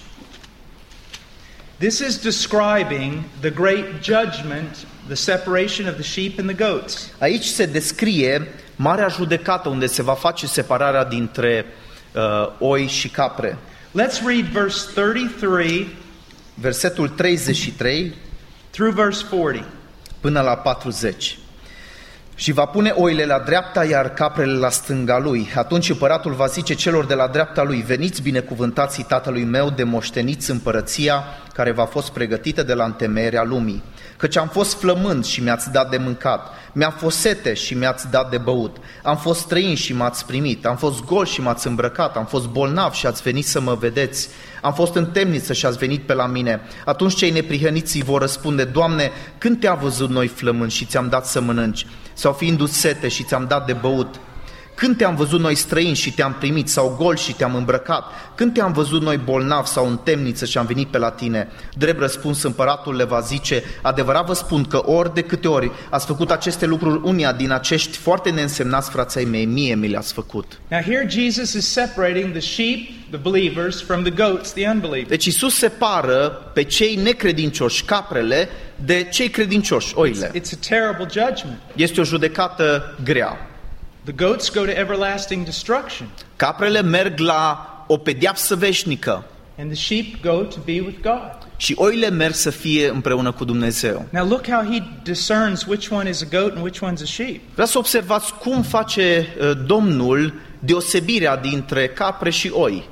This is describing the great judgment, the separation of the sheep and the goats. Aici se descrie marea judecată unde se va face separarea dintre uh, oi și capre. Let's read verse thirty-three Versetul treizeci și trei through verse forty. până la patruzeci. Și va pune oile la dreapta, iar caprele la stânga lui. Atunci împăratul va zice celor de la dreapta lui: veniți binecuvântații tatălui meu, de moșteniți împărăția care v-a fost pregătită de la întemeierea lumii. Căci am fost flămând și mi-ați dat de mâncat, mi-a fost sete și mi-ați dat de băut, am fost străin și m-ați primit, am fost gol și m-ați îmbrăcat, am fost bolnav și ați venit să mă vedeți, am fost în temniță și ați venit pe la mine. Atunci cei neprihăniți vor răspunde: Doamne, când te-a văzut noi flămând și ți-am dat să mănânci, sau fiindu sete și ți-am dat de băut? Când te-am văzut noi străini și te-am primit, sau gol și te-am îmbrăcat? Când te-am văzut noi bolnav sau în temniță și am venit pe la tine? Drept răspuns, împăratul le va zice: adevărat vă spun că ori de câte ori ați făcut aceste lucruri unia din acești foarte neînsemnați frații mei, mie mi le-ați făcut. Now here Jesus is separating the sheep, the believers, from the goats, the unbelievers. Deci Iisus separă pe cei necredincioși, caprele, de cei credincioși, oile. It's a terrible judgment. Este o judecată grea. The goats go to everlasting destruction, Caprele merg la o pedeapsă veșnică and the sheep go to be with God. și oile merg să fie împreună cu Dumnezeu. Now look how he discerns which one is a goat and which one's a sheep. Vreau să observați cum face uh, Domnul deosebirea dintre capre și oi.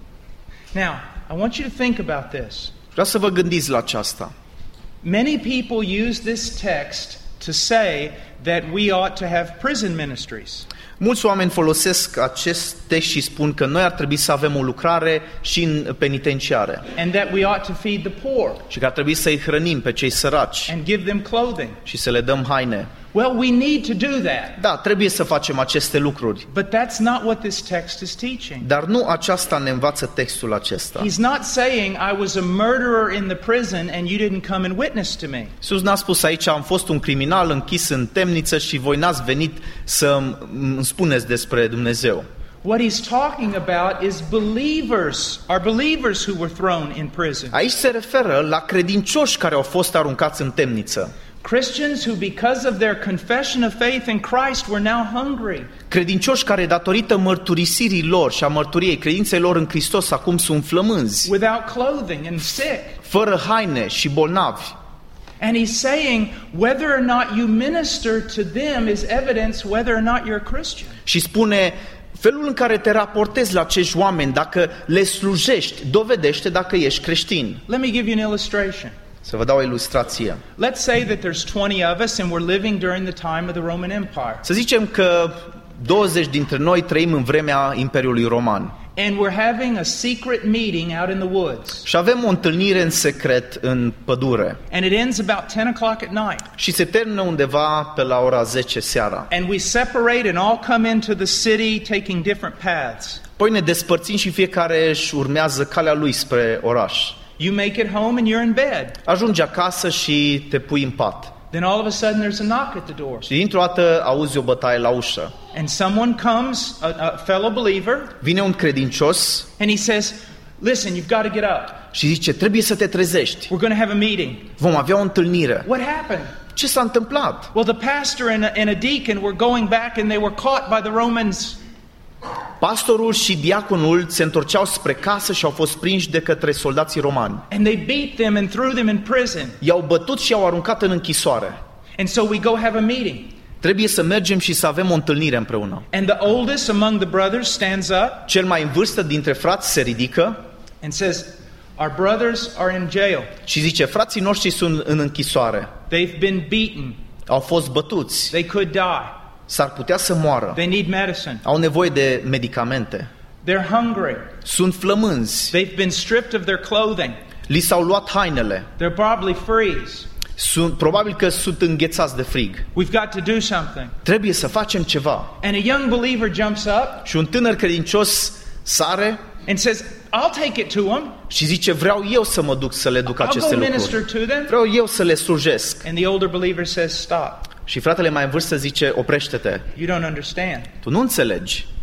Now, I want you to think about this. Vreau să vă gândiți la aceasta. Many people use this text to say that we ought to have prison ministries. Mulți oameni folosesc acest text și spun că noi ar trebui să avem o lucrare și în penitenciare And that we ought to feed the poor și că ar trebui să-i hrănim pe cei săraci and give them clothing. și să le dăm haine. Well, we need to do that. Da, trebuie să facem aceste lucruri, But that's not what this text is teaching. dar nu aceasta ne învață textul acesta. He's not saying I was a murderer in the prison and you didn't come and witness to me. Iisus n-a spus aici: am fost un criminal închis în temniță și voi n-ați venit să îmi spuneți despre Dumnezeu. What he's talking about is believers, are believers who were thrown in prison. Aici se referă la credincioși care au fost aruncați în temniță. Christians who, because of their confession of faith in Christ, were now hungry. Credincioși care, datorită mărturisirii lor și a mărturiei credinței lor în Hristos, acum sunt flămânzi, Without clothing and sick. fără haine și bolnavi. And he's saying whether or not you minister to them is evidence whether or not you're a Christian. Și spune: felul în care te raportezi la acești oameni, dacă le slujești, dovedește dacă ești creștin. Let me give you an illustration. Să vă dau o ilustrație. Let's say that there's twenty of us and we're living during the time of the Roman Empire. Să zicem că douăzeci dintre noi trăim în vremea Imperiului Roman And we're having a secret meeting out in the woods. și avem o întâlnire în secret în pădure And it ends about ten o'clock at night. și se termină undeva pe la ora zece seara. And we separate and all come into the city taking different paths. Apoi ne despărțim și fiecare își urmează calea lui spre oraș. You make it home and you're in bed. Ajungi acasă și te pui în pat. Then all of a sudden there's a knock at the door. Și dintr-o dată auzi o bătaie la ușă. And someone comes, a, a fellow believer, Vine un credincios and he says, listen, you've got to get up. și zice: trebuie să te trezești. We're going to have a meeting. Vom avea o întâlnire. What happened? Ce s-a întâmplat? Well, the pastor and a, and a deacon were going back and they were caught by the Romans. Pastorul și diaconul se întorceau spre casă și au fost prinși de către soldații romani. And they beat them and threw them in prison. I-au bătut și i-au aruncat în închisoare. And so we go have a meeting. Trebuie să mergem și să avem o întâlnire împreună. And the oldest among the brothers stands up Cel mai în vârstă dintre frați se ridică and says, our brothers are in jail. și zice: frații noștri sunt în închisoare. They've been beaten. Au fost bătuți. They could die. S-ar putea să moară. They need medicine. Au nevoie de medicamente. They're hungry. Sunt flămânzi. They've been stripped of their clothing. Li s-au luat hainele. They're probably freeze. Sunt, probabil că sunt înghețați de frig. We've got to do something. Trebuie să facem ceva. And a young believer jumps up Și un tânăr credincios sare and says, I'll take it to them. și zice: vreau eu să mă duc să le duc I'll aceste go minister lucruri. to them. Vreau eu să le slujesc. And the older believer says, stop. Și fratele mai în vârstă zice: oprește-te. You don't understand. Tu nu înțelegi.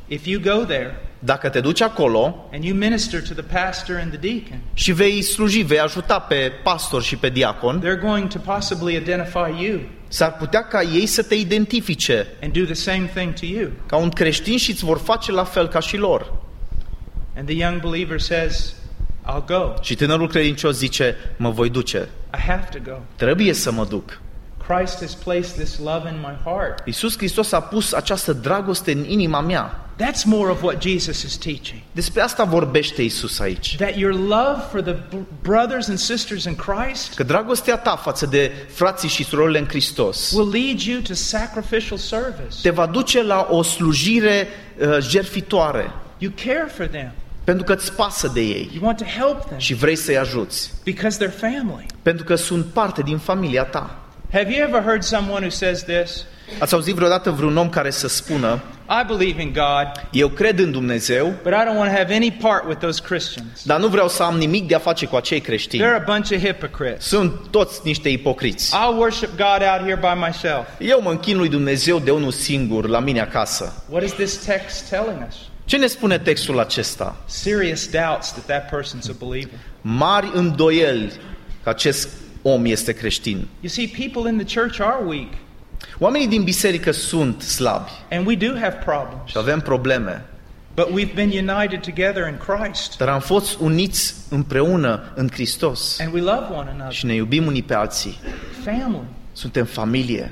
If you go there Dacă te duci acolo and you minister to the pastor and the deacon, și vei sluji, vei ajuta pe pastor și pe diacon, they're going to possibly identify you s-ar putea ca ei să te identifice and do the same thing to you. ca un creștin și îți vor face la fel ca și lor. And the young believer says, I'll go. Și tânărul credincios zice, mă voi duce, I have to go. trebuie să mă duc. Christ has placed this love in my heart. Iisus Hristos a pus această dragoste în inima mea. That's more of what Jesus is teaching. Despre asta vorbește Iisus aici. That your love for the b- brothers and sisters in Christ Că dragostea ta față de frații și surorile în Hristos will lead you to sacrificial service. te va duce la o slujire uh, jertfitoare, You care for them. pentru că îți pasă de ei You want to help them și vrei să-i ajuți, because they're family. pentru că sunt parte din familia ta. Have you ever heard someone who says this? Ați auzit vreodată vreun om care să spună, I believe in God, eu cred în Dumnezeu, but I don't want to have any part with those Christians. dar nu vreau să am nimic de a face cu acei creștini. They're a bunch of hypocrites. Sunt toți niște ipocriți. I'll worship God out here by myself. Eu mă închin lui Dumnezeu de unul singur, la mine acasă. What is this text telling us? Ce ne spune textul acesta? Serious doubts that that person's a believer. Mari îndoieli că acest om este creștin. You see, people in the church are weak, Oamenii din biserică sunt slabi and we do have problems, și avem probleme, but we've been united together in Christ, dar am fost uniți împreună în Hristos and we love one another. și ne iubim unii pe alții. Family. Suntem familie.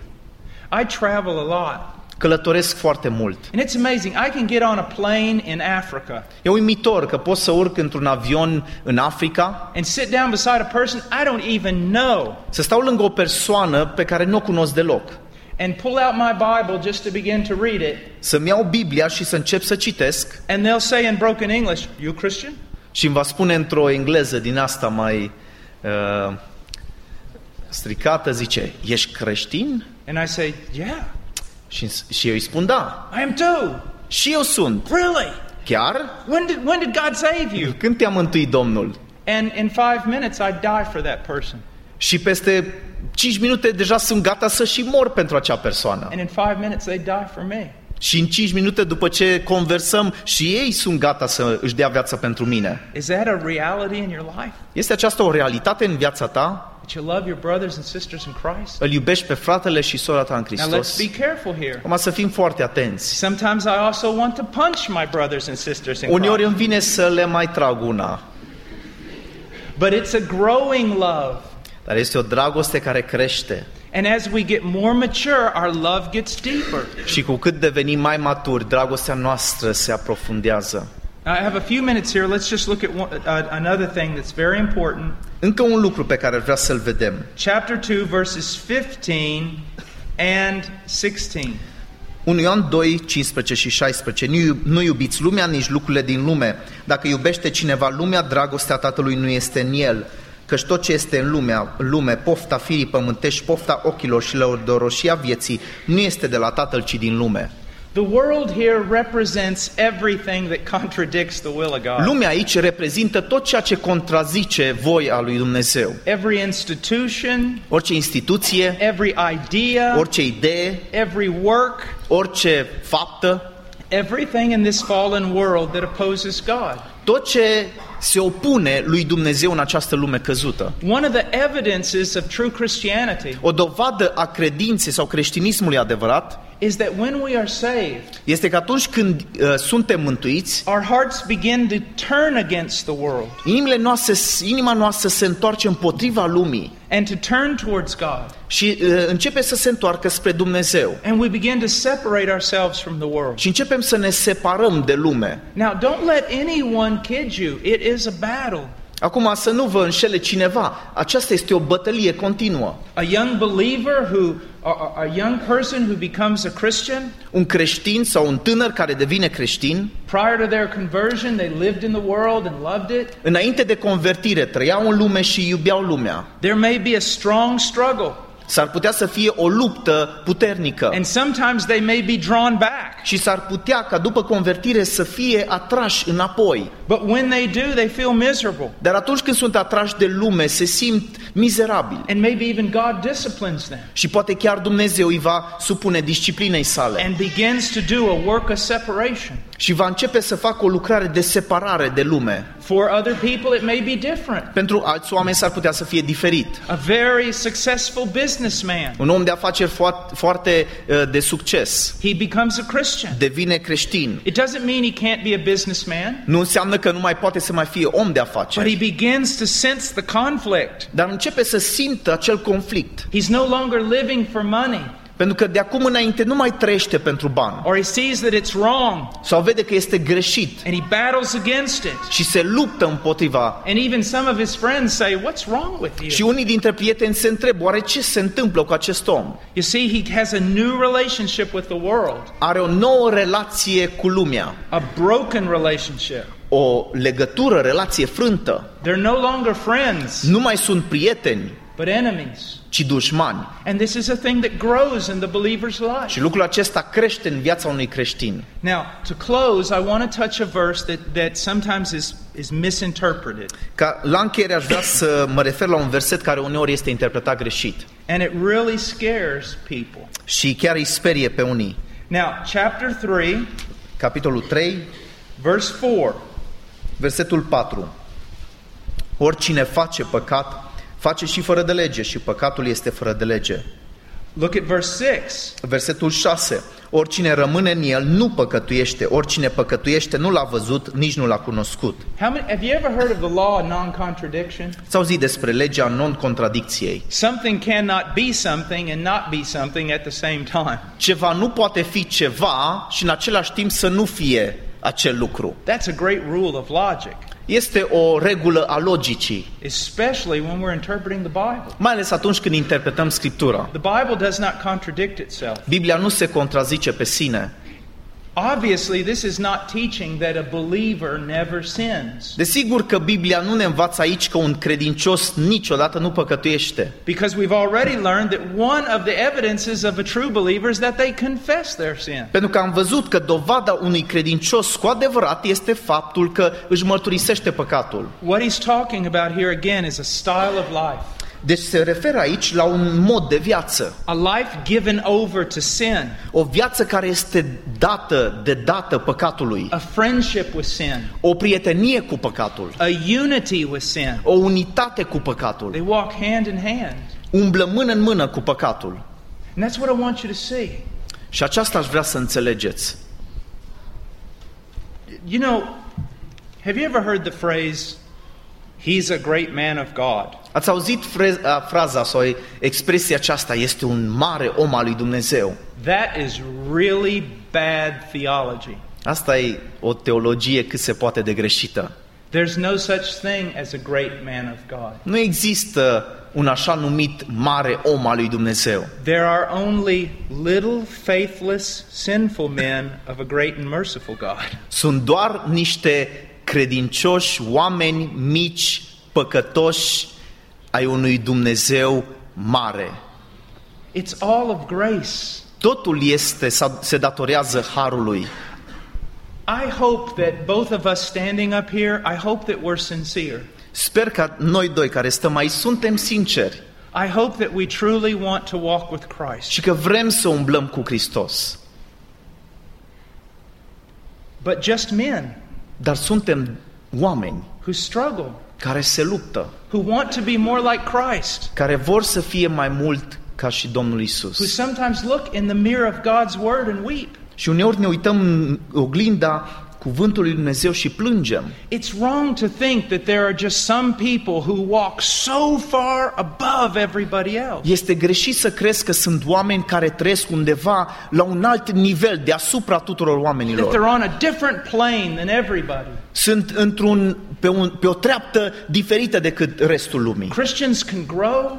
I travel a lot, Călătoresc foarte mult. and it's amazing. I can get on a plane in Africa E uimitor că pot să urc într-un avion în Africa, and sit down beside a person I don't even know să stau lângă o persoană pe care nu o cunosc deloc, and pull out my Bible just to begin to read it, să-mi iau Biblia și să încep să citesc and they'll say in broken English, "You a Christian?" și îmi va spune într-o engleză din asta mai uh, stricată, zice, ești creștin? And I say, "Yeah, Și, și eu îi spun, da, I am too." și eu sunt. Really? Chiar? When did when did God save you? Când te-a mântuit Domnul? And in five minutes I die for that person. Și peste cinci minute deja sunt gata să și mor pentru acea persoană. And in five minutes they die for me. Și în cinci minute după ce conversăm, și ei sunt gata să își dea viața pentru mine. Is that a reality in your life? Este aceasta o realitate în viața ta? That you love your brothers and sisters in Christ? Îl iubești pe fratele și sora ta în Now let's Hristos? be careful here. Acum să fim foarte atenți. Sometimes I also want to punch my brothers and sisters in Uneori Christ. îmi vine să le mai trag una. But it's a growing love. Dar este o dragoste care crește. And as we get more mature, our love gets deeper. Și cu cât devenim mai maturi, dragostea noastră se aprofundează. I have a few minutes here. Let's just look at one, uh, another thing that's very important. Încă un lucru pe care vreau să-l vedem. Chapter two, verses fifteen and sixteen. unu Ioan doi, cincisprezece și șaisprezece. Nu, nu iubiți lumea, nici lucrurile din lume. Dacă iubește cineva lumea, dragostea Tatălui nu este în el. Căci tot ce este în lumea, lume, pofta firii pământești, pofta ochilor și lăudoroșia vieții, nu este de la Tatăl, ci din lume. The world here represents everything that contradicts the will of God. Lumea aici reprezintă tot ceea ce contrazice voia lui Dumnezeu. Every institution, Orice instituție, every idea, orice idee, every work, orice faptă, everything in this fallen world that opposes God. tot ce se opune lui Dumnezeu în această lume căzută. One of the evidences of true Christianity O dovadă a credinței sau creștinismului adevărat is that when we are saved, este că atunci când uh, suntem mântuiți, our hearts begin to turn against the world inimile noastre, inima noastră se întoarce împotriva lumii and to turn towards God. și uh, începe să se întoarcă spre Dumnezeu. And we begin to separate ourselves from the world. Și începem să ne separăm de lume. Now, don't let anyone kid you. It is a battle. Acum, să nu vă înșele cineva, aceasta este o bătălie continuă. A young believer who, a, a young person who becomes a Christian, Un creștin sau un tânăr care devine creștin, prior to their conversion, they lived in the world and loved it. înainte de convertire, trăiau în lume și iubeau lumea. There may be a strong struggle. S-ar putea să fie o luptă puternică. And sometimes they may be drawn back. Și s-ar putea ca după convertire să fie atrași înapoi. But when they do, they feel miserable. Dar atunci când sunt atrași de lume, se simt mizerabili. And maybe even God disciplines them. Și poate chiar Dumnezeu îi va supune disciplinei sale. And begins to do a work of separation. Și va începe să facă o lucrare de separare de lume. For other people it may be different. Pentru alți oameni s-ar putea să fie diferit. A very successful businessman. Un om de afaceri foarte, foarte uh, de succes He becomes a Christian. devine creștin. It doesn't mean he can't be a businessman, Nu înseamnă că nu mai poate să mai fie om de but he afaceri. begins to sense the conflict. Dar începe să simtă acel conflict. He's no longer living for money, Pentru că de acum înainte nu mai trăiește pentru bani. or he sees that it's wrong Sau vede că este greșit and he battles against it. și se luptă împotriva. And even some of his friends say, "What's wrong with Și you?" unii dintre prieteni se întreb, oare ce se întâmplă cu acest om? You see, he has a new relationship with the world, Are o nouă relație cu lumea. a broken relationship. O legătură, relație frântă. They're no longer friends, Nu mai sunt prieteni, but enemies. ci dușmani. And this is a thing that grows in the believer's life. Și lucrul acesta crește în viața unui creștin. Now, to close, I want to touch a verse that, that sometimes is, is misinterpreted. Ca la încheiere aș vrea să mă refer la un verset care uneori este interpretat greșit. And it really scares people. Și chiar îi sperie pe unii. Now, chapter three, Capitolul trei, verse four. versetul patru. Oricine face păcat, face și fără de lege și păcatul este fără de lege. Look at verse six. Versetul șase. Oricine rămâne în el nu păcătuiește, oricine păcătuiește nu l-a văzut, nici nu l-a cunoscut. How many, have you ever heard of the law of non-contradiction? S-au zis despre legea non-contradicției. Something cannot be something and not be something at the same time. Ceva nu poate fi ceva și în același timp să nu fie acel lucru. That's a great rule of logic, Este o regulă a logicii, especially when we're interpreting the Bible. mai ales atunci când interpretăm Scriptura. The Bible does not contradict itself. Biblia nu se contrazice pe sine. Obviously, this is not teaching that a believer never sins, Desigur că Biblia nu ne învață aici că un credincios niciodată nu păcătuiește. because we've already learned that one of the evidences of a true believer is that they confess their sin. Pentru că am văzut că dovada unui credincios cu adevărat este faptul că își mărturisește păcatul. What he's talking about here again is a style of life, Deci se referă aici la un mod de viață. a life given over to sin, O viață care este dată de dată păcatului. a friendship with sin, O prietenie cu păcatul. a unity with sin. O unitate cu păcatul. They walk hand in hand. Umblă mână în mână cu păcatul. And that's what I want you to see. Și aceasta aș vrea să înțelegeți. You know, have you ever heard the phrase, "He's a great man of God"? Ați auzit frez- fraza sau expresia aceasta, este un mare om al lui Dumnezeu. That is really bad theology. Asta e o teologie cât se poate de greșită. There's no such thing as a great man of God. Nu există un așa numit mare om al lui Dumnezeu. There are only little faithless, sinful men of a great and merciful God. Sunt doar niște credincioși, oameni mici, păcătoși ai unui Dumnezeu mare. It's all of grace. Totul este, se datorează harului. I hope that both of us standing up here, I hope that we're sincere. Sper că noi doi care stăm aici suntem sinceri I hope that we truly want to walk with Christ. și că vrem să umblăm cu Hristos. But just men Dar suntem oameni who struggle, care se luptă, who want to be more like Christ, care vor să fie mai mult ca și Domnul who Isus. sometimes look in the mirror of God's word and weep. Și uneori ne uităm în oglinda cuvântului lui Dumnezeu și plângem. It's wrong to think that there are just some people who walk so far above everybody else. Este greșit să crezi că sunt oameni care trăiesc undeva la un alt nivel deasupra tuturor That oamenilor. they're on a different plane than everybody. Sunt într-un, pe, un, pe o treaptă diferită decât restul lumii. Christians can grow,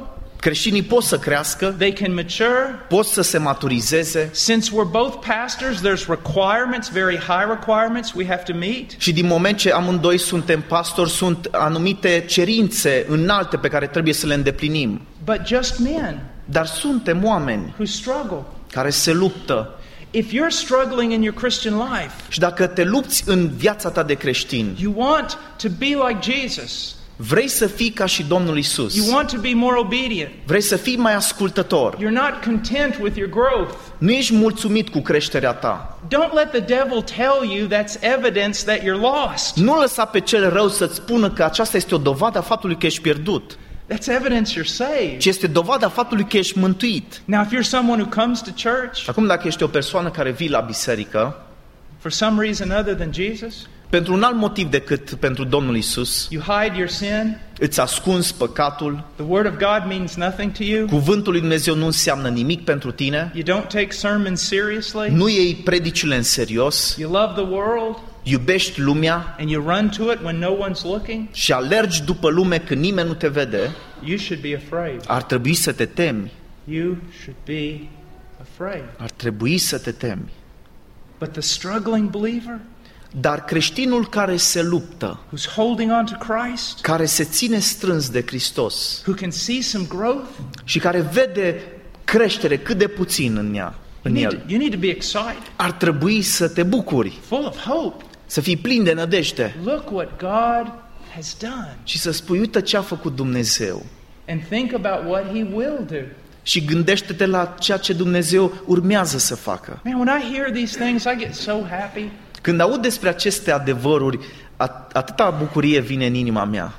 Creștinii pot să crească, they can mature. pot să se maturizeze. Since we're both pastors, there's requirements, very high requirements we have to meet. Și din moment ce amândoi suntem pastori, sunt anumite cerințe înalte pe care trebuie să le îndeplinim. But just men. Dar suntem oameni who struggle. care se luptă. If you're struggling in your Christian life, și dacă te lupți în viața ta de creștin, you want to be like Jesus. Vrei să fii ca și Domnul Isus. You want to be more obedient. Vrei să fii mai ascultător. You're not content with your growth. Nu ești mulțumit cu creșterea ta. Don't let the devil tell you that's evidence that you're lost. Nu lăsa pe cel rău să-ți spună că aceasta este o dovadă a faptului că ești pierdut. That's evidence you're saved. Ci este dovada faptului că ești mântuit. Now, if you're someone who comes to church, Acum, dacă ești o persoană care vii la biserică, for some reason other than Jesus, pentru un alt motiv decât pentru Domnul Isus, you hide your sin, îți ascunzi păcatul, the word of God means nothing to you, cuvântul lui Dumnezeu nu înseamnă nimic pentru tine, you don't take sermons seriously, nu iei predicile în serios, you love the world, iubești lumea and you run to it when no one's looking, și alergi după lume când nimeni nu te vede, you should be afraid. ar trebui să te temi. You should be afraid. Ar trebui să te temi. But the struggling believer, Dar creștinul care se luptă, who's holding on to Christ, care se ține strâns de Hristos who can see some growth, și care vede creștere cât de puțin în ea, în you need, el, to, you need to be excited, ar trebui să te bucuri, full of hope. să fii plin de nădejde Look what God has done, și să spui, uite ce a făcut Dumnezeu. and think about what He will do. Și gândește-te la ceea ce Dumnezeu urmează să facă. Man, when I hear these things, I get so happy. Când aud despre aceste adevăruri, at- atâta bucurie vine în inima mea.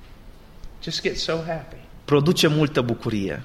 Just get so happy. Produce multă bucurie.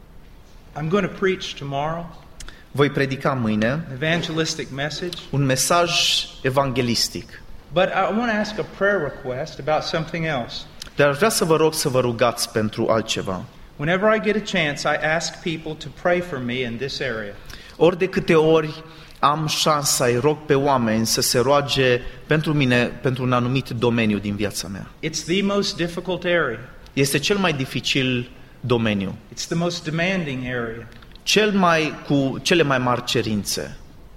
I'm going to preach tomorrow Voi predica mâine an evangelistic message, un mesaj evanghelistic. but I want to ask a prayer request about something else. Dar aș vrea să vă rog să vă rugați pentru altceva. Whenever I get a chance, I ask people to pray for me in this area. Ori de câte ori am șansa, îi rog pe oameni să se roage pentru mine, pentru un anumit domeniu din viața mea. It's the most difficult area. Este cel mai dificil domeniu, It's the most demanding area. cel mai cu cele mai mari cerințe.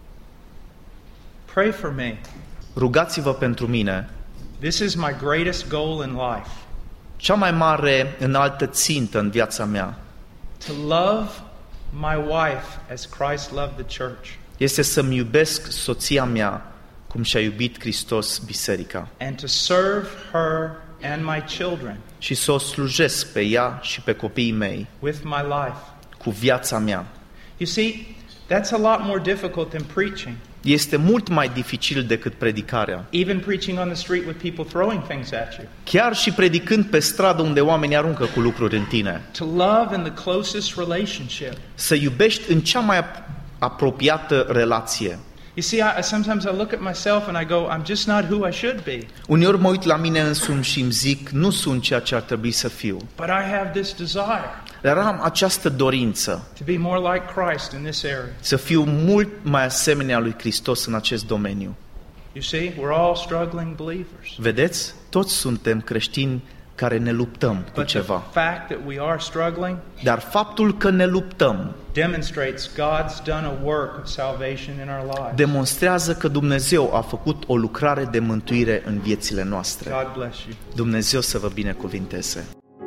Pray for me. Rugați-vă pentru mine. This is my greatest goal in life. Cea mai mare înaltă țintă în viața mea To love my wife as Christ loved the church, este să-mi iubesc soția mea cum și-a iubit Hristos biserica and to serve her and my children și să o slujesc pe ea și pe copiii mei with my life. cu viața mea. You see, that's a lot more difficult than preaching. Este mult mai dificil decât predicarea. Even preaching on the street with people throwing things at you. Chiar și predicând pe stradă unde oamenii aruncă cu lucruri în tine. To love in the closest relationship. Să iubești în cea mai ap- apropiată relație. You see, I, sometimes I look at myself and I go, I'm just not who I should be. Uneori mă uit la mine însumi și îmi zic, nu sunt ceea ce ar trebui să fiu. But I have this desire Dar am această dorință to be more like Christ in this area. să fiu mult mai asemenea lui Hristos în acest domeniu. You see, we're all struggling believers. Vedeți? Toți suntem creștini care ne luptăm cu But the ceva. fact that we are struggling Dar faptul că ne luptăm demonstrates God's done a work of salvation in our lives. demonstrează că Dumnezeu a făcut o lucrare de mântuire în viețile noastre. God bless you. Dumnezeu să vă binecuvinteze.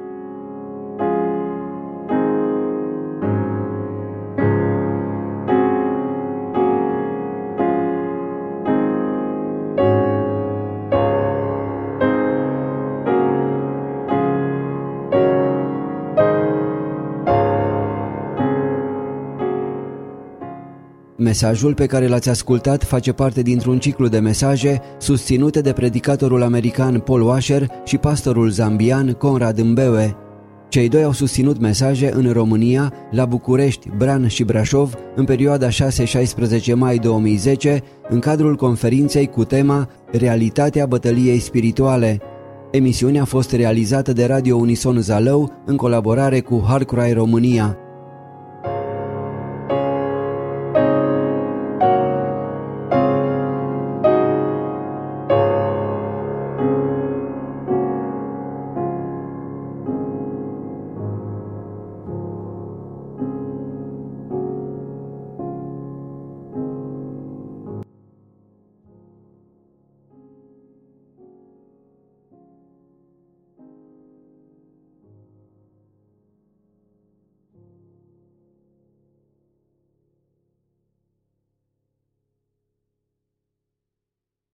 Mesajul pe care l-ați ascultat face parte dintr-un ciclu de mesaje susținute de predicatorul american Paul Washer și pastorul zambian Conrad Mbewe. Cei doi au susținut mesaje în România, la București, Bran și Brașov în perioada șase șaisprezece mai două mii zece, în cadrul conferinței cu tema Realitatea bătăliei spirituale. Emisiunea a fost realizată de Radio Unison Zalău în colaborare cu Hard Cry România.